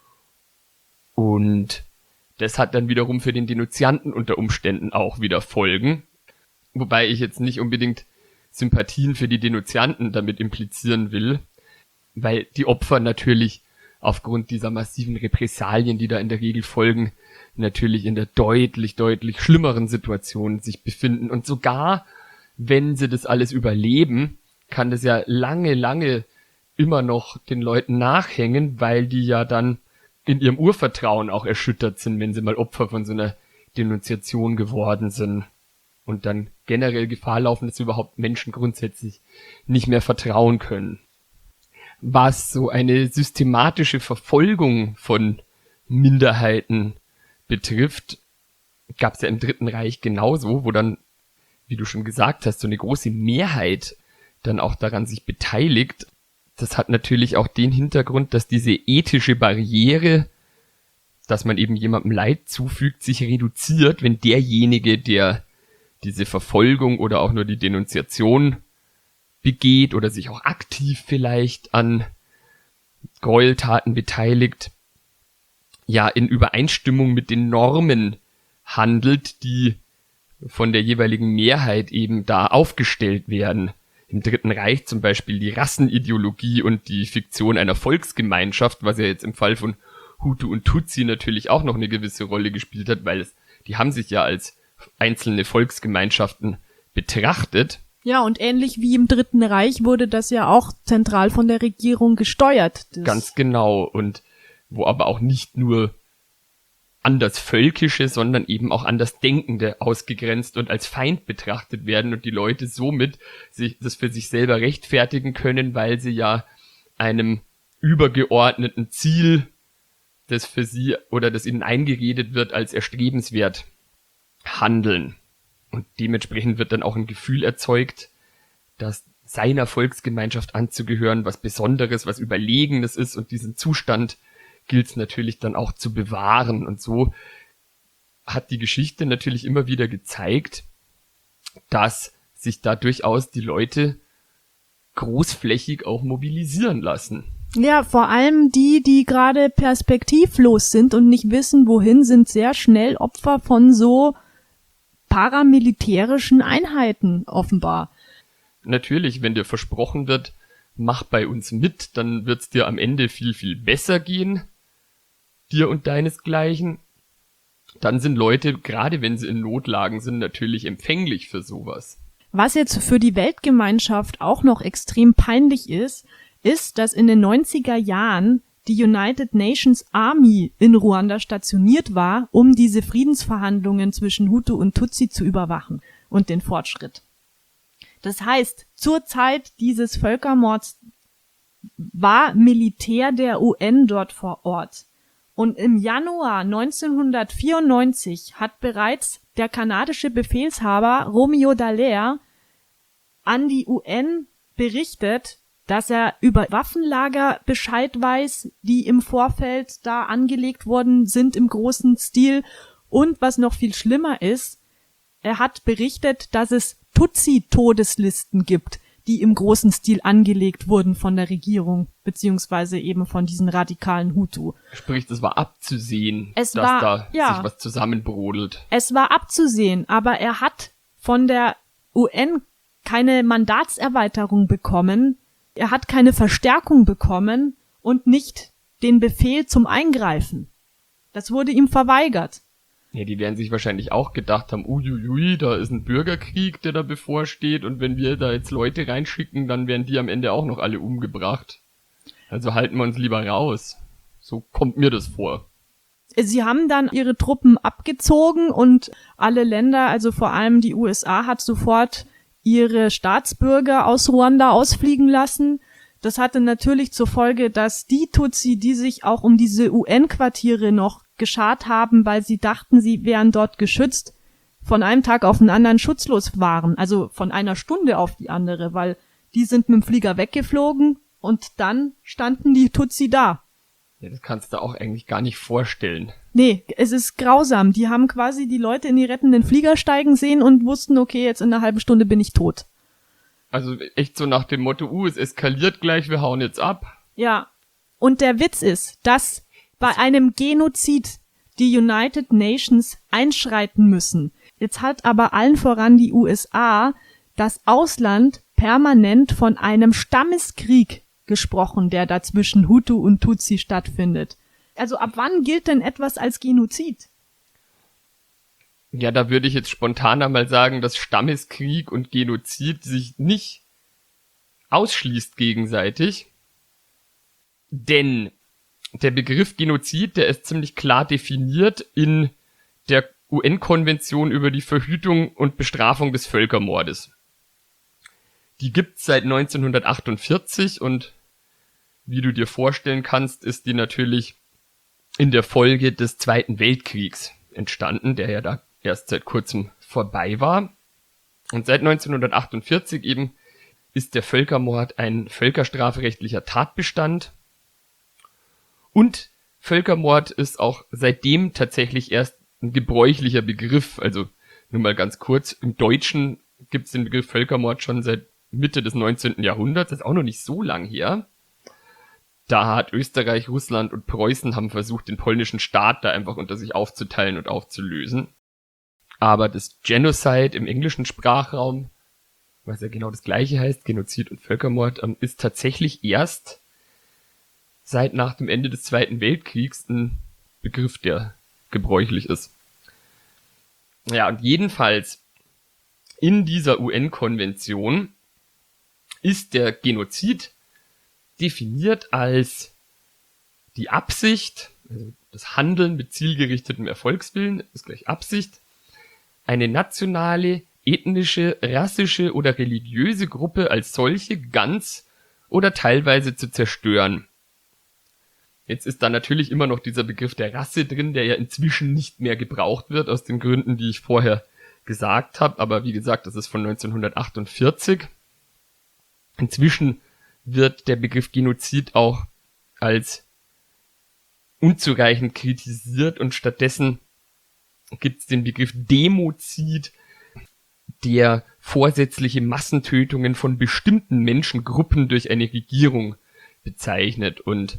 Und das hat dann wiederum für den Denunzianten unter Umständen auch wieder Folgen, wobei ich jetzt nicht unbedingt Sympathien für die Denunzianten damit implizieren will, weil die Opfer natürlich aufgrund dieser massiven Repressalien, die da in der Regel folgen, natürlich in der deutlich, deutlich schlimmeren Situation sich befinden. Und sogar, wenn sie das alles überleben, kann das ja lange, lange immer noch den Leuten nachhängen, weil die ja dann in ihrem Urvertrauen auch erschüttert sind, wenn sie mal Opfer von so einer Denunziation geworden sind und dann generell Gefahr laufen, dass überhaupt Menschen grundsätzlich nicht mehr vertrauen können. Was so eine systematische Verfolgung von Minderheiten betrifft, gab es ja im Dritten Reich genauso, wo dann, wie du schon gesagt hast, so eine große Mehrheit dann auch daran sich beteiligt. Das hat natürlich auch den Hintergrund, dass diese ethische Barriere, dass man eben jemandem Leid zufügt, sich reduziert, wenn derjenige, der diese Verfolgung oder auch nur die Denunziation begeht oder sich auch aktiv vielleicht an Gräueltaten beteiligt, ja in Übereinstimmung mit den Normen handelt, die von der jeweiligen Mehrheit eben da aufgestellt werden. Im Dritten Reich zum Beispiel die Rassenideologie und die Fiktion einer Volksgemeinschaft, was ja jetzt im Fall von Hutu und Tutsi natürlich auch noch eine gewisse Rolle gespielt hat, weil es, die haben sich ja als einzelne Volksgemeinschaften betrachtet. Ja, und ähnlich wie im Dritten Reich wurde das ja auch zentral von der Regierung gesteuert. Das Ganz genau. Und wo aber auch nicht nur Andersvölkische, sondern eben auch Andersdenkende ausgegrenzt und als Feind betrachtet werden und die Leute somit sich das für sich selber rechtfertigen können, weil sie ja einem übergeordneten Ziel, das für sie oder das ihnen eingeredet wird, als erstrebenswert handeln. Und dementsprechend wird dann auch ein Gefühl erzeugt, dass seiner Volksgemeinschaft anzugehören was Besonderes, was Überlegenes ist, und diesen Zustand gilt es natürlich dann auch zu bewahren. Und so hat die Geschichte natürlich immer wieder gezeigt, dass sich da durchaus die Leute großflächig auch mobilisieren lassen. Ja, vor allem die, die gerade perspektivlos sind und nicht wissen, wohin, sind sehr schnell Opfer von so paramilitärischen Einheiten offenbar. Natürlich, wenn dir versprochen wird, mach bei uns mit, dann wird's dir am Ende viel, viel besser gehen, dir und deinesgleichen. Dann sind Leute, gerade wenn sie in Notlagen sind, natürlich empfänglich für sowas. Was jetzt für die Weltgemeinschaft auch noch extrem peinlich ist, ist, dass in den neunziger Jahren die United Nations Army in Ruanda stationiert war, um diese Friedensverhandlungen zwischen Hutu und Tutsi zu überwachen und den Fortschritt. Das heißt, zur Zeit dieses Völkermords war Militär der U N dort vor Ort. Und im Januar neunzehnhundertvierundneunzig hat bereits der kanadische Befehlshaber Romeo Dallaire an die U N berichtet, dass er über Waffenlager Bescheid weiß, die im Vorfeld da angelegt worden sind im großen Stil. Und was noch viel schlimmer ist, er hat berichtet, dass es Tutsi-Todeslisten gibt, die im großen Stil angelegt wurden von der Regierung, beziehungsweise eben von diesen radikalen Hutu. Sprich, das war abzusehen, es dass war, da ja, sich was zusammenbrodelt. Es war abzusehen, aber er hat von der U N keine Mandatserweiterung bekommen, er hat keine Verstärkung bekommen und nicht den Befehl zum Eingreifen. Das wurde ihm verweigert. Ja, die werden sich wahrscheinlich auch gedacht haben, uiuiui, da ist ein Bürgerkrieg, der da bevorsteht, und wenn wir da jetzt Leute reinschicken, dann werden die am Ende auch noch alle umgebracht. Also halten wir uns lieber raus. So kommt mir das vor. Sie haben dann ihre Truppen abgezogen und alle Länder, also vor allem die U S A, hat sofort ihre Staatsbürger aus Ruanda ausfliegen lassen. Das hatte natürlich zur Folge, dass die Tutsi, die sich auch um diese U N-Quartiere noch geschart haben, weil sie dachten, sie wären dort geschützt, von einem Tag auf den anderen schutzlos waren. Also von einer Stunde auf die andere, weil die sind mit dem Flieger weggeflogen und dann standen die Tutsi da. Ja, das kannst du auch eigentlich gar nicht vorstellen. Nee, es ist grausam. Die haben quasi die Leute in die rettenden Flieger steigen sehen und wussten, okay, jetzt in einer halben Stunde bin ich tot. Also echt so nach dem Motto, uh, es eskaliert gleich, wir hauen jetzt ab. Ja. Und der Witz ist, dass bei einem Genozid die United Nations einschreiten müssen. Jetzt hat aber allen voran die U S A das Ausland permanent von einem Stammeskrieg gesprochen, der da zwischen Hutu und Tutsi stattfindet. Also ab wann gilt denn etwas als Genozid? Ja, da würde ich jetzt spontan einmal sagen, dass Stammeskrieg und Genozid sich nicht ausschließt gegenseitig. Denn der Begriff Genozid, der ist ziemlich klar definiert in der U N-Konvention über die Verhütung und Bestrafung des Völkermordes. Die gibt's seit neunzehnhundertachtundvierzig und wie du dir vorstellen kannst, ist die natürlich in der Folge des Zweiten Weltkriegs entstanden, der ja da erst seit kurzem vorbei war. Und seit neunzehnhundertachtundvierzig eben ist der Völkermord ein völkerstrafrechtlicher Tatbestand. Und Völkermord ist auch seitdem tatsächlich erst ein gebräuchlicher Begriff. Also nur mal ganz kurz, im Deutschen gibt es den Begriff Völkermord schon seit Mitte des neunzehnten Jahrhunderts. Das ist auch noch nicht so lang her. Da hat Österreich, Russland und Preußen haben versucht, den polnischen Staat da einfach unter sich aufzuteilen und aufzulösen. Aber das Genocide im englischen Sprachraum, was ja genau das gleiche heißt, Genozid und Völkermord, ist tatsächlich erst seit nach dem Ende des Zweiten Weltkriegs ein Begriff, der gebräuchlich ist. Ja, und jedenfalls in dieser U N-Konvention ist der Genozid definiert als die Absicht, also das Handeln mit zielgerichtetem Erfolgswillen, ist gleich Absicht, eine nationale, ethnische, rassische oder religiöse Gruppe als solche ganz oder teilweise zu zerstören. Jetzt ist da natürlich immer noch dieser Begriff der Rasse drin, der ja inzwischen nicht mehr gebraucht wird, aus den Gründen, die ich vorher gesagt habe. Aber wie gesagt, das ist von neunzehnhundertachtundvierzig. Inzwischen wird der Begriff Genozid auch als unzureichend kritisiert und stattdessen gibt es den Begriff Demozid, der vorsätzliche Massentötungen von bestimmten Menschengruppen durch eine Regierung bezeichnet. Und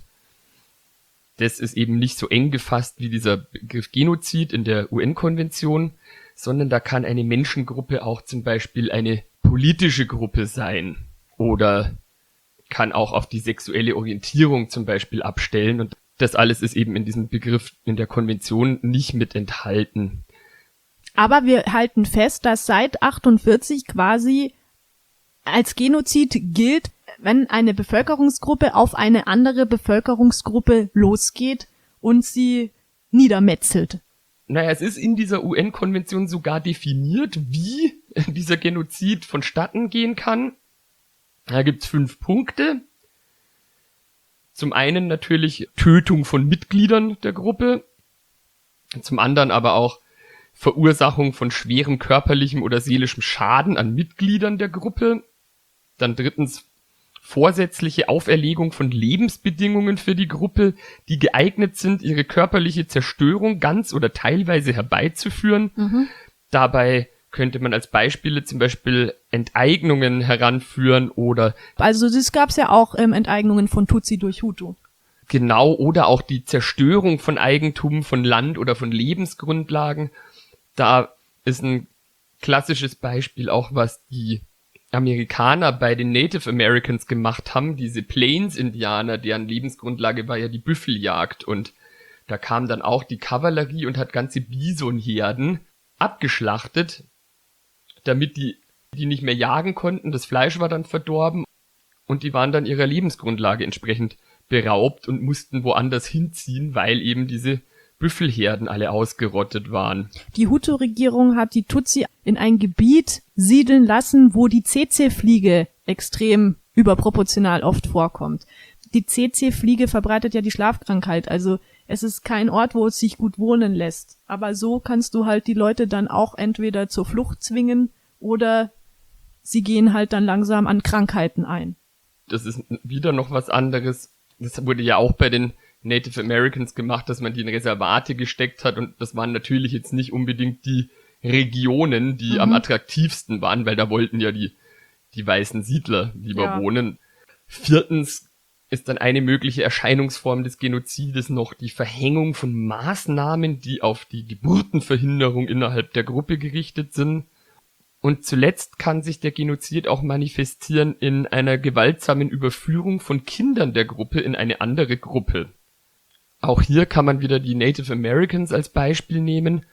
das ist eben nicht so eng gefasst wie dieser Begriff Genozid in der U N-Konvention, sondern da kann eine Menschengruppe auch zum Beispiel eine politische Gruppe sein oder kann auch auf die sexuelle Orientierung zum Beispiel abstellen. Und das alles ist eben in diesem Begriff in der Konvention nicht mit enthalten. Aber wir halten fest, dass seit achtundvierzig quasi als Genozid gilt, wenn eine Bevölkerungsgruppe auf eine andere Bevölkerungsgruppe losgeht und sie niedermetzelt. Naja, es ist in dieser U N-Konvention sogar definiert, wie dieser Genozid vonstatten gehen kann. Da gibt's fünf Punkte. Zum einen natürlich Tötung von Mitgliedern der Gruppe, zum anderen aber auch Verursachung von schwerem körperlichem oder seelischem Schaden an Mitgliedern der Gruppe. Dann drittens vorsätzliche Auferlegung von Lebensbedingungen für die Gruppe, die geeignet sind, ihre körperliche Zerstörung ganz oder teilweise herbeizuführen. Mhm. Dabei könnte man als Beispiele zum Beispiel Enteignungen heranführen oder... Also das gab's ja auch, ähm, Enteignungen von Tutsi durch Hutu. Genau, oder auch die Zerstörung von Eigentum, von Land oder von Lebensgrundlagen. Da ist ein klassisches Beispiel auch, was die Amerikaner bei den Native Americans gemacht haben, diese Plains-Indianer, deren Lebensgrundlage war ja die Büffeljagd, und da kam dann auch die Kavallerie und hat ganze Bisonherden abgeschlachtet, damit die die nicht mehr jagen konnten, das Fleisch war dann verdorben und die waren dann ihrer Lebensgrundlage entsprechend beraubt und mussten woanders hinziehen, weil eben diese Büffelherden alle ausgerottet waren. Die Hutu-Regierung hat die Tutsi in ein Gebiet siedeln lassen, wo die Tsetse-Fliege extrem überproportional oft vorkommt. Die Tsetse-Fliege verbreitet ja die Schlafkrankheit, also es ist kein Ort, wo es sich gut wohnen lässt. Aber so kannst du halt die Leute dann auch entweder zur Flucht zwingen oder sie gehen halt dann langsam an Krankheiten ein. Das ist wieder noch was anderes. Das wurde ja auch bei den Native Americans gemacht, dass man die in Reservate gesteckt hat, und das waren natürlich jetzt nicht unbedingt die Regionen, die mhm. am attraktivsten waren, weil da wollten ja die, die weißen Siedler lieber ja. wohnen. Viertens ist dann eine mögliche Erscheinungsform des Genozides noch die Verhängung von Maßnahmen, die auf die Geburtenverhinderung innerhalb der Gruppe gerichtet sind. Und zuletzt kann sich der Genozid auch manifestieren in einer gewaltsamen Überführung von Kindern der Gruppe in eine andere Gruppe. Auch hier kann man wieder die Native Americans als Beispiel nehmen.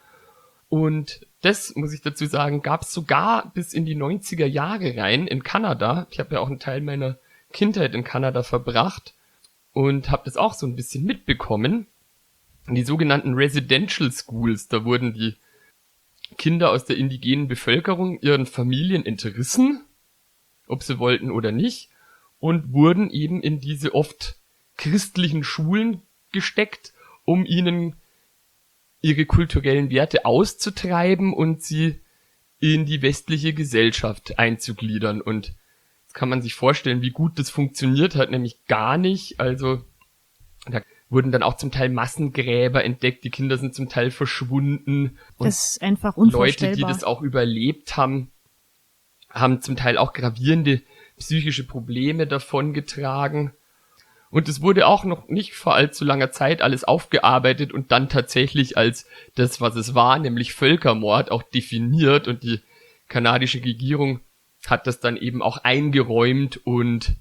Und das, muss ich dazu sagen, gab es sogar bis in die neunziger Jahre rein in Kanada. Ich habe ja auch einen Teil meiner Kindheit in Kanada verbracht und habe das auch so ein bisschen mitbekommen. Die sogenannten Residential Schools, da wurden die Kinder aus der indigenen Bevölkerung ihren Familien entrissen, ob sie wollten oder nicht, und wurden eben in diese oft christlichen Schulen gesteckt, um ihnen ihre kulturellen Werte auszutreiben und sie in die westliche Gesellschaft einzugliedern. Und jetzt kann man sich vorstellen, wie gut das funktioniert hat, nämlich gar nicht. Also da wurden dann auch zum Teil Massengräber entdeckt, die Kinder sind zum Teil verschwunden. Und das ist einfach unvorstellbar. Leute, die das auch überlebt haben, haben zum Teil auch gravierende psychische Probleme davongetragen. Und es wurde auch noch nicht vor allzu langer Zeit alles aufgearbeitet und dann tatsächlich als das, was es war, nämlich Völkermord, auch definiert. Und die kanadische Regierung hat das dann eben auch eingeräumt und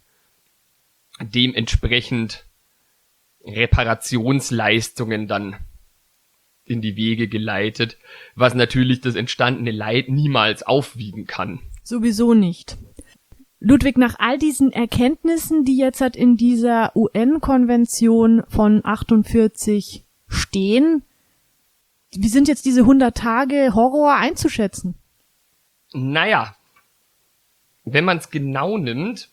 dementsprechend Reparationsleistungen dann in die Wege geleitet, was natürlich das entstandene Leid niemals aufwiegen kann. Sowieso nicht. Ludwig, nach all diesen Erkenntnissen, die jetzt halt in dieser U N-Konvention von achtundvierzig stehen, wie sind jetzt diese hundert Tage Horror einzuschätzen? Naja, wenn man es genau nimmt,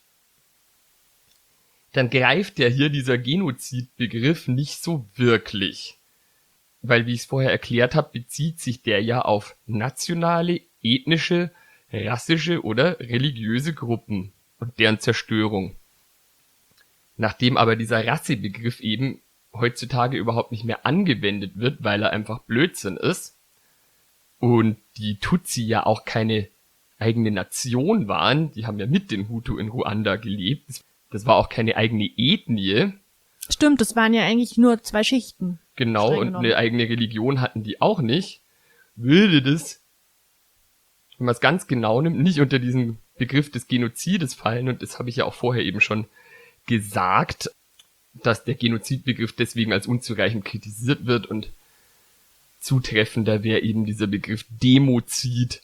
dann greift ja hier dieser Genozidbegriff nicht so wirklich. Weil, wie ich es vorher erklärt habe, bezieht sich der ja auf nationale, ethnische, rassische oder religiöse Gruppen und deren Zerstörung. Nachdem aber dieser Rassebegriff eben heutzutage überhaupt nicht mehr angewendet wird, weil er einfach Blödsinn ist und die Tutsi ja auch keine eigene Nation waren, die haben ja mit den Hutu in Ruanda gelebt, das war auch keine eigene Ethnie. Stimmt, das waren ja eigentlich nur zwei Schichten. Genau, und eine eigene Religion hatten die auch nicht. Würde das, wenn man es ganz genau nimmt, nicht unter diesen Begriff des Genozides fallen. Und das habe ich ja auch vorher eben schon gesagt, dass der Genozidbegriff deswegen als unzureichend kritisiert wird. Und zutreffender wäre eben dieser Begriff Demozid,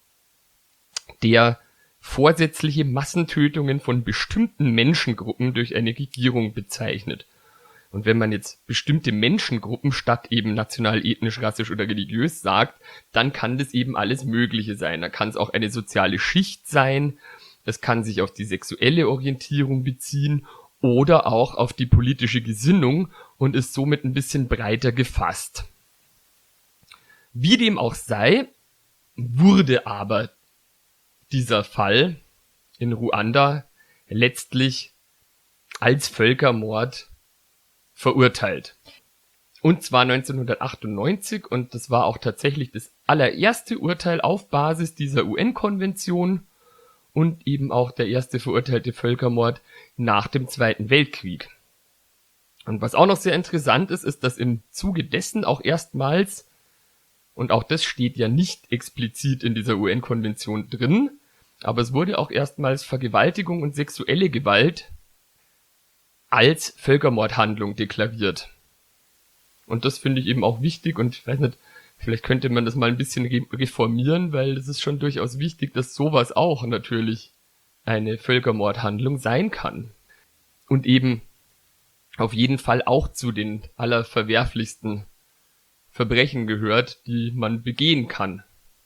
der vorsätzliche Massentötungen von bestimmten Menschengruppen durch eine Regierung bezeichnet. Und wenn man jetzt bestimmte Menschengruppen statt eben national, ethnisch, rassisch oder religiös sagt, dann kann das eben alles Mögliche sein. Da kann es auch eine soziale Schicht sein, es kann sich auf die sexuelle Orientierung beziehen oder auch auf die politische Gesinnung und ist somit ein bisschen breiter gefasst. Wie dem auch sei, wurde aber dieser Fall in Ruanda letztlich als Völkermord verurteilt. Und zwar neunzehnhundertachtundneunzig, und das war auch tatsächlich das allererste Urteil auf Basis dieser U N-Konvention und eben auch der erste verurteilte Völkermord nach dem Zweiten Weltkrieg. Und was auch noch sehr interessant ist, ist, dass im Zuge dessen auch erstmals, und auch das steht ja nicht explizit in dieser U N-Konvention drin, aber es wurde auch erstmals Vergewaltigung und sexuelle Gewalt als Völkermordhandlung deklariert. Und das finde ich eben auch wichtig und ich weiß nicht, vielleicht könnte man das mal ein bisschen reformieren, weil es ist schon durchaus wichtig, dass sowas auch natürlich eine Völkermordhandlung sein kann. Und eben auf jeden Fall auch zu den allerverwerflichsten Verbrechen gehört, die man begehen kann.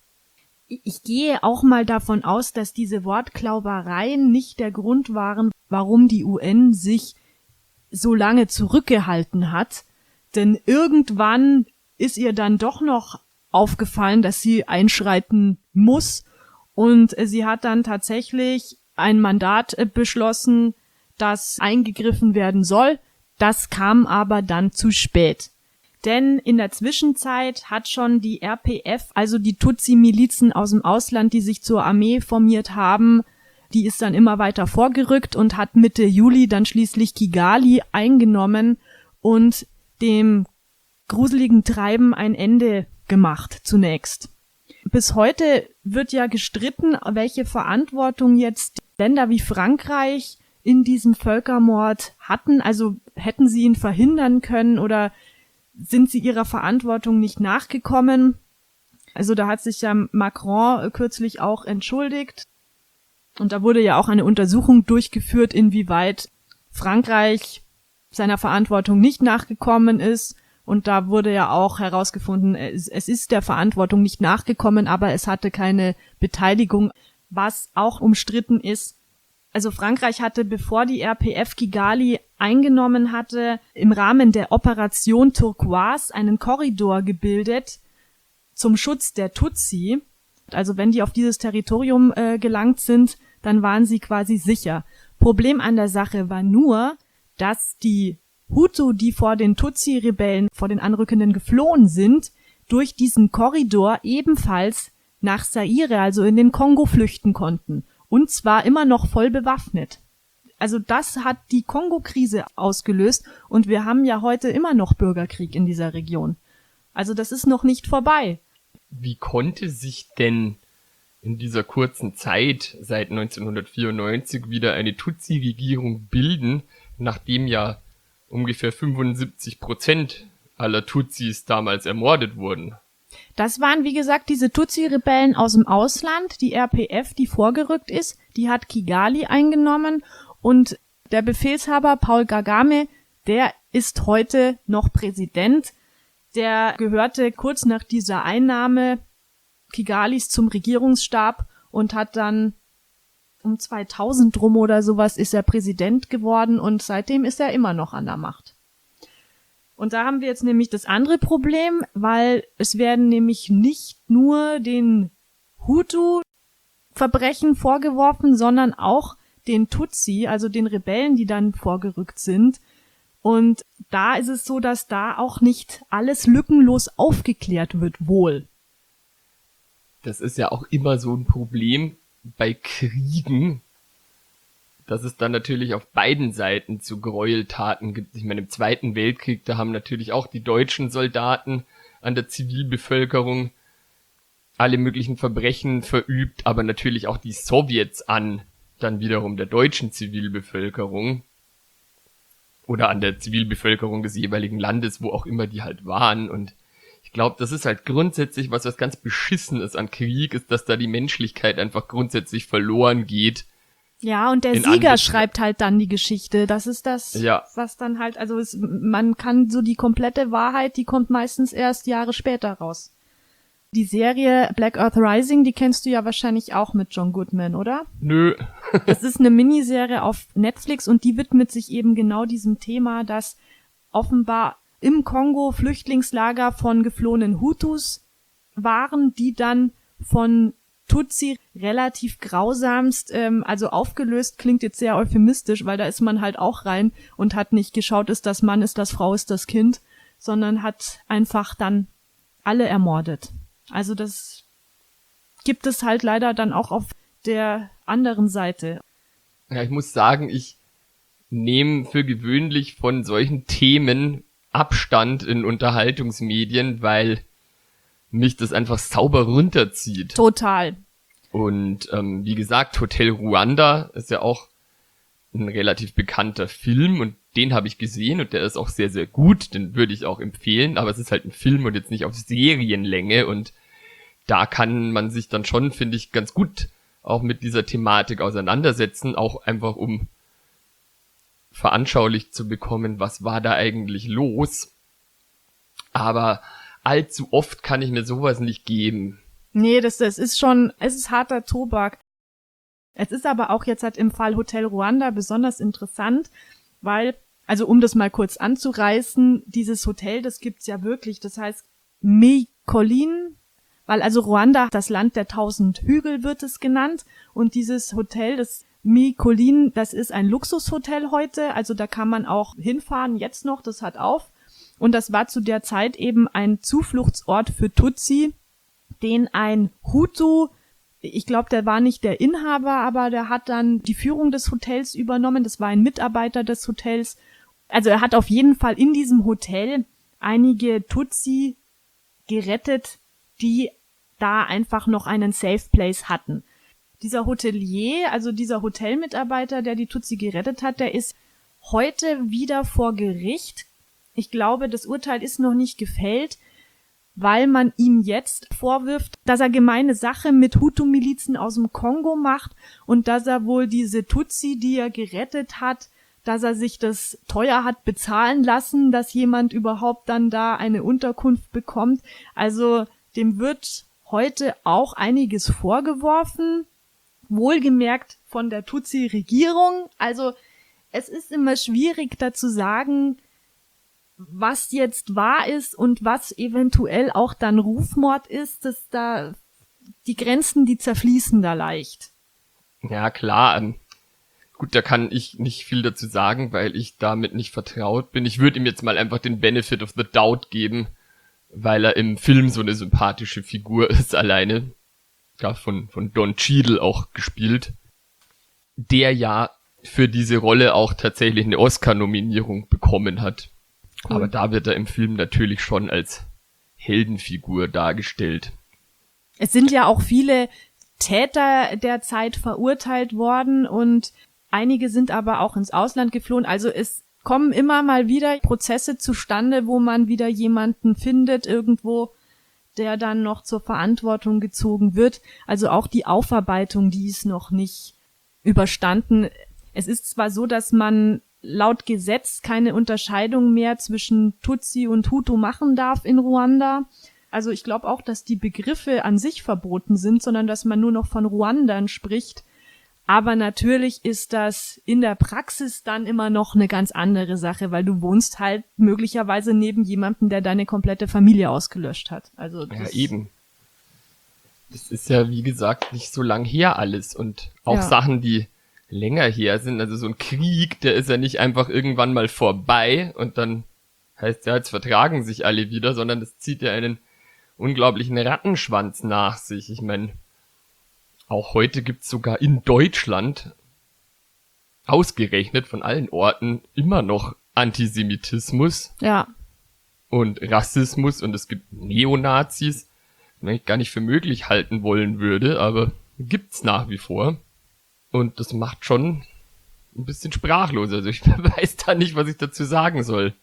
Ich gehe auch mal davon aus, dass diese Wortklaubereien nicht der Grund waren, warum die U N sich so lange zurückgehalten hat. Denn irgendwann ist ihr dann doch noch aufgefallen, dass sie einschreiten muss. Und sie hat dann tatsächlich ein Mandat beschlossen, das eingegriffen werden soll. Das kam aber dann zu spät. Denn in der Zwischenzeit hat schon die R P F, also die Tutsi-Milizen aus dem Ausland, die sich zur Armee formiert haben, die ist dann immer weiter vorgerückt und hat Mitte Juli dann schließlich Kigali eingenommen und dem gruseligen Treiben ein Ende gemacht zunächst. Bis heute wird ja gestritten, welche Verantwortung jetzt Länder wie Frankreich in diesem Völkermord hatten. Also hätten sie ihn verhindern können oder sind sie ihrer Verantwortung nicht nachgekommen? Also da hat sich ja Macron kürzlich auch entschuldigt. Und da wurde ja auch eine Untersuchung durchgeführt, inwieweit Frankreich seiner Verantwortung nicht nachgekommen ist. Und da wurde ja auch herausgefunden, es, es ist der Verantwortung nicht nachgekommen, aber es hatte keine Beteiligung, was auch umstritten ist. Also Frankreich hatte, bevor die R P F Kigali eingenommen hatte, im Rahmen der Operation Turquoise einen Korridor gebildet zum Schutz der Tutsi. Also wenn die auf dieses Territorium äh, gelangt sind, dann waren sie quasi sicher. Problem an der Sache war nur, dass die Hutu, die vor den Tutsi-Rebellen, vor den Anrückenden geflohen sind, durch diesen Korridor ebenfalls nach Zaire, also in den Kongo, flüchten konnten. Und zwar immer noch voll bewaffnet. Also das hat die Kongo-Krise ausgelöst und wir haben ja heute immer noch Bürgerkrieg in dieser Region. Also das ist noch nicht vorbei. Wie konnte sich denn in dieser kurzen Zeit seit neunzehnhundertvierundneunzig wieder eine Tutsi-Regierung bilden, nachdem ja ungefähr fünfundsiebzig Prozent aller Tutsis damals ermordet wurden? Das waren, wie gesagt, diese Tutsi-Rebellen aus dem Ausland. Die R P F, die vorgerückt ist, die hat Kigali eingenommen und der Befehlshaber Paul Kagame, der ist heute noch Präsident. Der gehörte kurz nach dieser Einnahme Kigalis zum Regierungsstab und hat dann um zweitausend rum oder sowas ist er Präsident geworden und seitdem ist er immer noch an der Macht. Und da haben wir jetzt nämlich das andere Problem, weil es werden nämlich nicht nur den Hutu Verbrechen vorgeworfen, sondern auch den Tutsi, also den Rebellen, die dann vorgerückt sind. Und da ist es so, dass da auch nicht alles lückenlos aufgeklärt wird, wohl. Das ist ja auch immer so ein Problem bei Kriegen, dass es dann natürlich auf beiden Seiten zu Gräueltaten gibt. Ich meine, im Zweiten Weltkrieg, da haben natürlich auch die deutschen Soldaten an der Zivilbevölkerung alle möglichen Verbrechen verübt, aber natürlich auch die Sowjets an dann wiederum der deutschen Zivilbevölkerung oder an der Zivilbevölkerung des jeweiligen Landes, wo auch immer die halt waren. Und ich glaube, das ist halt grundsätzlich was, was ganz beschissen ist an Krieg, ist, dass da die Menschlichkeit einfach grundsätzlich verloren geht. Ja, und der In Sieger Anbetracht- schreibt halt dann die Geschichte. Das ist das, Ja. was dann halt, also es, man kann so die komplette Wahrheit, die kommt meistens erst Jahre später raus. Die Serie Black Earth Rising, die kennst du ja wahrscheinlich auch mit John Goodman, oder? Nö. Das ist eine Miniserie auf Netflix und die widmet sich eben genau diesem Thema, dass offenbar im Kongo Flüchtlingslager von geflohenen Hutus waren, die dann von Tutsi relativ grausamst, ähm, also aufgelöst, klingt jetzt sehr euphemistisch, weil da ist man halt auch rein und hat nicht geschaut, ist das Mann, ist das Frau, ist das Kind, sondern hat einfach dann alle ermordet. Also das gibt es halt leider dann auch auf der anderen Seite. Ja, ich muss sagen, ich nehme für gewöhnlich von solchen Themen Abstand in Unterhaltungsmedien, weil mich das einfach sauber runterzieht. Total. Und ähm, wie gesagt, Hotel Ruanda ist ja auch ein relativ bekannter Film und den habe ich gesehen und der ist auch sehr, sehr gut, den würde ich auch empfehlen, aber es ist halt ein Film und jetzt nicht auf Serienlänge und da kann man sich dann schon, finde ich, ganz gut auch mit dieser Thematik auseinandersetzen, auch einfach um veranschaulicht zu bekommen, was war da eigentlich los. Aber allzu oft kann ich mir sowas nicht geben. Nee, das, das ist schon, es ist harter Tobak. Es ist aber auch jetzt halt im Fall Hotel Ruanda besonders interessant, weil, also um das mal kurz anzureißen, dieses Hotel, das gibt's ja wirklich, das heißt Mykolini, weil also Ruanda, das Land der tausend Hügel wird es genannt, und dieses Hotel, das Mykolini, das ist ein Luxushotel heute, also da kann man auch hinfahren, jetzt noch, das hat auf, und das war zu der Zeit eben ein Zufluchtsort für Tutsi, den ein Hutu, ich glaube, der war nicht der Inhaber, aber der hat dann die Führung des Hotels übernommen, das war ein Mitarbeiter des Hotels, also er hat auf jeden Fall in diesem Hotel einige Tutsi gerettet, die da einfach noch einen Safe Place hatten. Dieser Hotelier, also dieser Hotelmitarbeiter, der die Tutsi gerettet hat, der ist heute wieder vor Gericht. Ich glaube, das Urteil ist noch nicht gefällt, weil man ihm jetzt vorwirft, dass er gemeine Sache mit Hutu-Milizen aus dem Kongo macht und dass er wohl diese Tutsi, die er gerettet hat, dass er sich das teuer hat bezahlen lassen, dass jemand überhaupt dann da eine Unterkunft bekommt. Also dem wird heute auch einiges vorgeworfen, wohlgemerkt von der Tutsi-Regierung. Also es ist immer schwierig, da zu sagen, was jetzt wahr ist und was eventuell auch dann Rufmord ist, dass da die Grenzen, die zerfließen da leicht. Ja, klar. Ähm, gut, da kann ich nicht viel dazu sagen, weil ich damit nicht vertraut bin. Ich würde ihm jetzt mal einfach den Benefit of the Doubt geben, weil er im Film so eine sympathische Figur ist, alleine. Ja, von, von Don Cheadle auch gespielt. Der ja für diese Rolle auch tatsächlich eine Oscar-Nominierung bekommen hat. Cool. Aber da wird er im Film natürlich schon als Heldenfigur dargestellt. Es sind ja auch viele Täter der Zeit verurteilt worden und einige sind aber auch ins Ausland geflohen. Also es kommen immer mal wieder Prozesse zustande, wo man wieder jemanden findet irgendwo, der dann noch zur Verantwortung gezogen wird. Also auch die Aufarbeitung, die ist noch nicht überstanden. Es ist zwar so, dass man laut Gesetz keine Unterscheidung mehr zwischen Tutsi und Hutu machen darf in Ruanda. Also ich glaube auch, dass die Begriffe an sich verboten sind, sondern dass man nur noch von Ruandern spricht. Aber natürlich ist das in der Praxis dann immer noch eine ganz andere Sache, weil du wohnst halt möglicherweise neben jemandem, der deine komplette Familie ausgelöscht hat. Also ja, eben. Das ist ja, wie gesagt, nicht so lang her alles. Und auch ja. Sachen, die länger her sind, also so ein Krieg, der ist ja nicht einfach irgendwann mal vorbei und dann heißt ja, jetzt vertragen sich alle wieder, sondern das zieht ja einen unglaublichen Rattenschwanz nach sich. Ich meine, auch heute gibt's sogar in Deutschland ausgerechnet von allen Orten immer noch Antisemitismus ja. und Rassismus und es gibt Neonazis, die ich gar nicht für möglich halten wollen würde, aber gibt's nach wie vor. Und das macht schon ein bisschen sprachlos. Also ich weiß da nicht, was ich dazu sagen soll.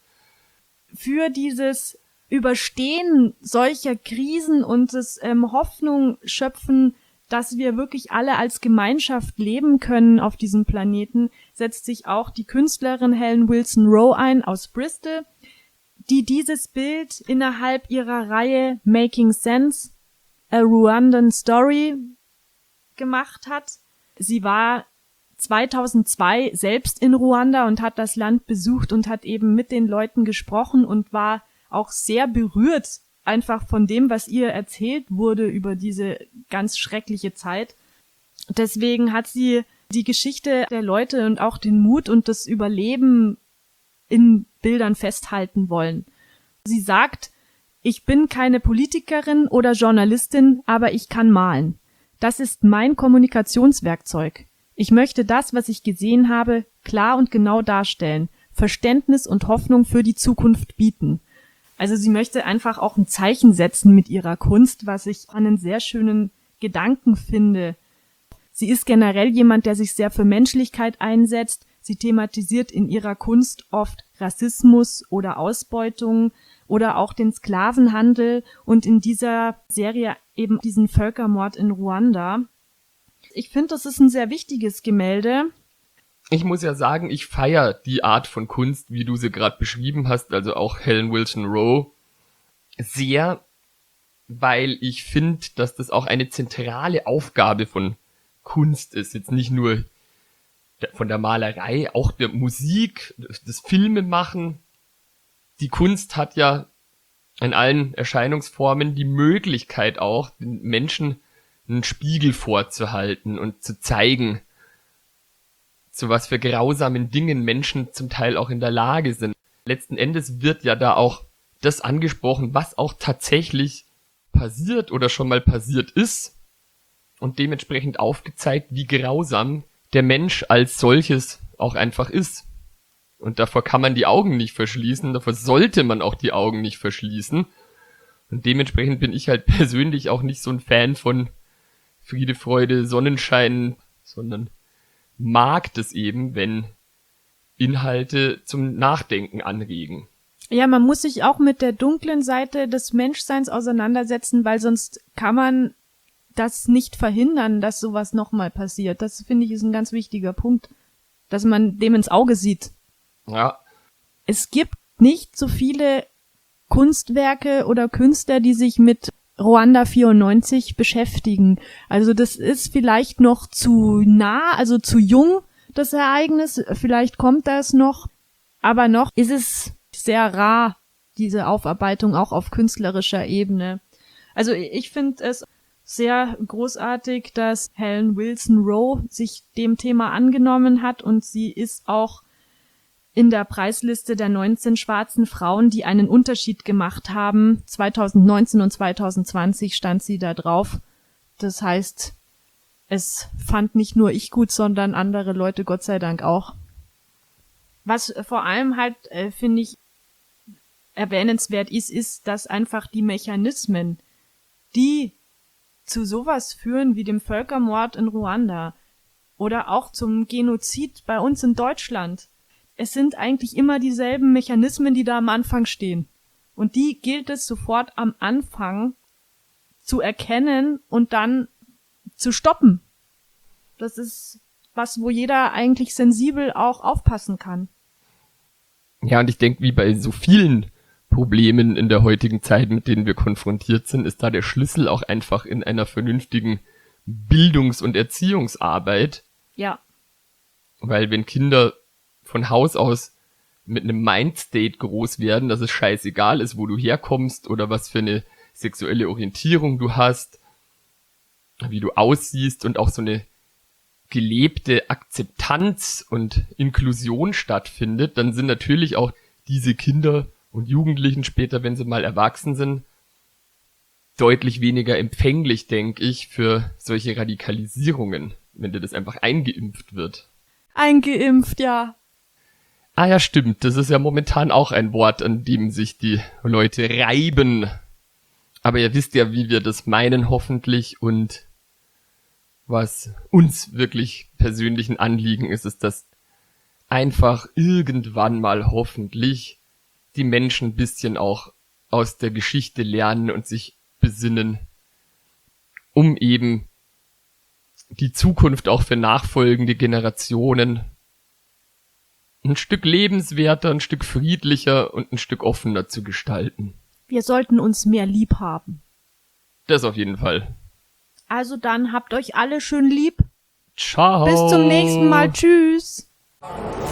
Für dieses Überstehen solcher Krisen und das ähm, Hoffnung schöpfen, dass wir wirklich alle als Gemeinschaft leben können auf diesem Planeten, setzt sich auch die Künstlerin Helen Wilson Rowe ein aus Bristol, die dieses Bild innerhalb ihrer Reihe Making Sense, A Rwandan Story gemacht hat. Sie war zweitausendzwei selbst in Ruanda und hat das Land besucht und hat eben mit den Leuten gesprochen und war auch sehr berührt einfach von dem, was ihr erzählt wurde über diese ganz schreckliche Zeit. Deswegen hat sie die Geschichte der Leute und auch den Mut und das Überleben in Bildern festhalten wollen. Sie sagt, ich bin keine Politikerin oder Journalistin, aber ich kann malen. Das ist mein Kommunikationswerkzeug. Ich möchte das, was ich gesehen habe, klar und genau darstellen, Verständnis und Hoffnung für die Zukunft bieten. Also sie möchte einfach auch ein Zeichen setzen mit ihrer Kunst, was ich einen sehr schönen Gedanken finde. Sie ist generell jemand, der sich sehr für Menschlichkeit einsetzt. Sie thematisiert in ihrer Kunst oft Rassismus oder Ausbeutung oder auch den Sklavenhandel und in dieser Serie eben diesen Völkermord in Ruanda. Ich finde, das ist ein sehr wichtiges Gemälde. Ich muss ja sagen, ich feiere die Art von Kunst, wie du sie gerade beschrieben hast, also auch Helen Wilson Rowe. sehr, weil ich finde, dass das auch eine zentrale Aufgabe von Kunst ist. Jetzt nicht nur der, von der Malerei, auch der Musik, das Filmemachen. Die Kunst hat ja in allen Erscheinungsformen die Möglichkeit auch, den Menschen einen Spiegel vorzuhalten und zu zeigen, zu was für grausamen Dingen Menschen zum Teil auch in der Lage sind. Letzten Endes wird ja da auch das angesprochen, was auch tatsächlich passiert oder schon mal passiert ist und dementsprechend aufgezeigt, wie grausam der Mensch als solches auch einfach ist. Und davor kann man die Augen nicht verschließen, davor sollte man auch die Augen nicht verschließen. Und dementsprechend bin ich halt persönlich auch nicht so ein Fan von Friede, Freude, Sonnenschein, sondern mag das eben, wenn Inhalte zum Nachdenken anregen. Ja, man muss sich auch mit der dunklen Seite des Menschseins auseinandersetzen, weil sonst kann man das nicht verhindern, dass sowas nochmal passiert. Das, finde ich, ist ein ganz wichtiger Punkt, dass man dem ins Auge sieht. Ja. Es gibt nicht so viele Kunstwerke oder Künstler, die sich mit Ruanda vierundneunzig beschäftigen. Also das ist vielleicht noch zu nah, also zu jung, das Ereignis. Vielleicht kommt das noch, aber noch ist es sehr rar, diese Aufarbeitung auch auf künstlerischer Ebene. Also ich finde es sehr großartig, dass Helen Wilson Rowe sich dem Thema angenommen hat und sie ist auch in der Preisliste der neunzehn schwarzen Frauen, die einen Unterschied gemacht haben. zweitausendneunzehn und zweitausendzwanzig stand sie da drauf. Das heißt, es fand nicht nur ich gut, sondern andere Leute, Gott sei Dank auch. Was vor allem halt, äh, finde ich, erwähnenswert ist, ist, dass einfach die Mechanismen, die zu sowas führen wie dem Völkermord in Ruanda oder auch zum Genozid bei uns in Deutschland, es sind eigentlich immer dieselben Mechanismen, die da am Anfang stehen. Und die gilt es sofort am Anfang zu erkennen und dann zu stoppen. Das ist was, wo jeder eigentlich sensibel auch aufpassen kann. Ja, und ich denke, wie bei so vielen Problemen in der heutigen Zeit, mit denen wir konfrontiert sind, ist da der Schlüssel auch einfach in einer vernünftigen Bildungs- und Erziehungsarbeit. Ja. Weil wenn Kinder von Haus aus mit einem Mindstate groß werden, dass es scheißegal ist, wo du herkommst oder was für eine sexuelle Orientierung du hast, wie du aussiehst und auch so eine gelebte Akzeptanz und Inklusion stattfindet, dann sind natürlich auch diese Kinder und Jugendlichen später, wenn sie mal erwachsen sind, deutlich weniger empfänglich, denke ich, für solche Radikalisierungen, wenn dir das einfach eingeimpft wird. Eingeimpft, ja. Ah ja, stimmt. Das ist ja momentan auch ein Wort, an dem sich die Leute reiben. Aber ihr wisst ja, wie wir das meinen, hoffentlich. Und was uns wirklich persönlichen Anliegen ist, ist, dass einfach irgendwann mal hoffentlich die Menschen ein bisschen auch aus der Geschichte lernen und sich besinnen, um eben die Zukunft auch für nachfolgende Generationen ein Stück lebenswerter, ein Stück friedlicher und ein Stück offener zu gestalten. Wir sollten uns mehr lieb haben. Das auf jeden Fall. Also dann habt euch alle schön lieb. Ciao. Bis zum nächsten Mal. Tschüss.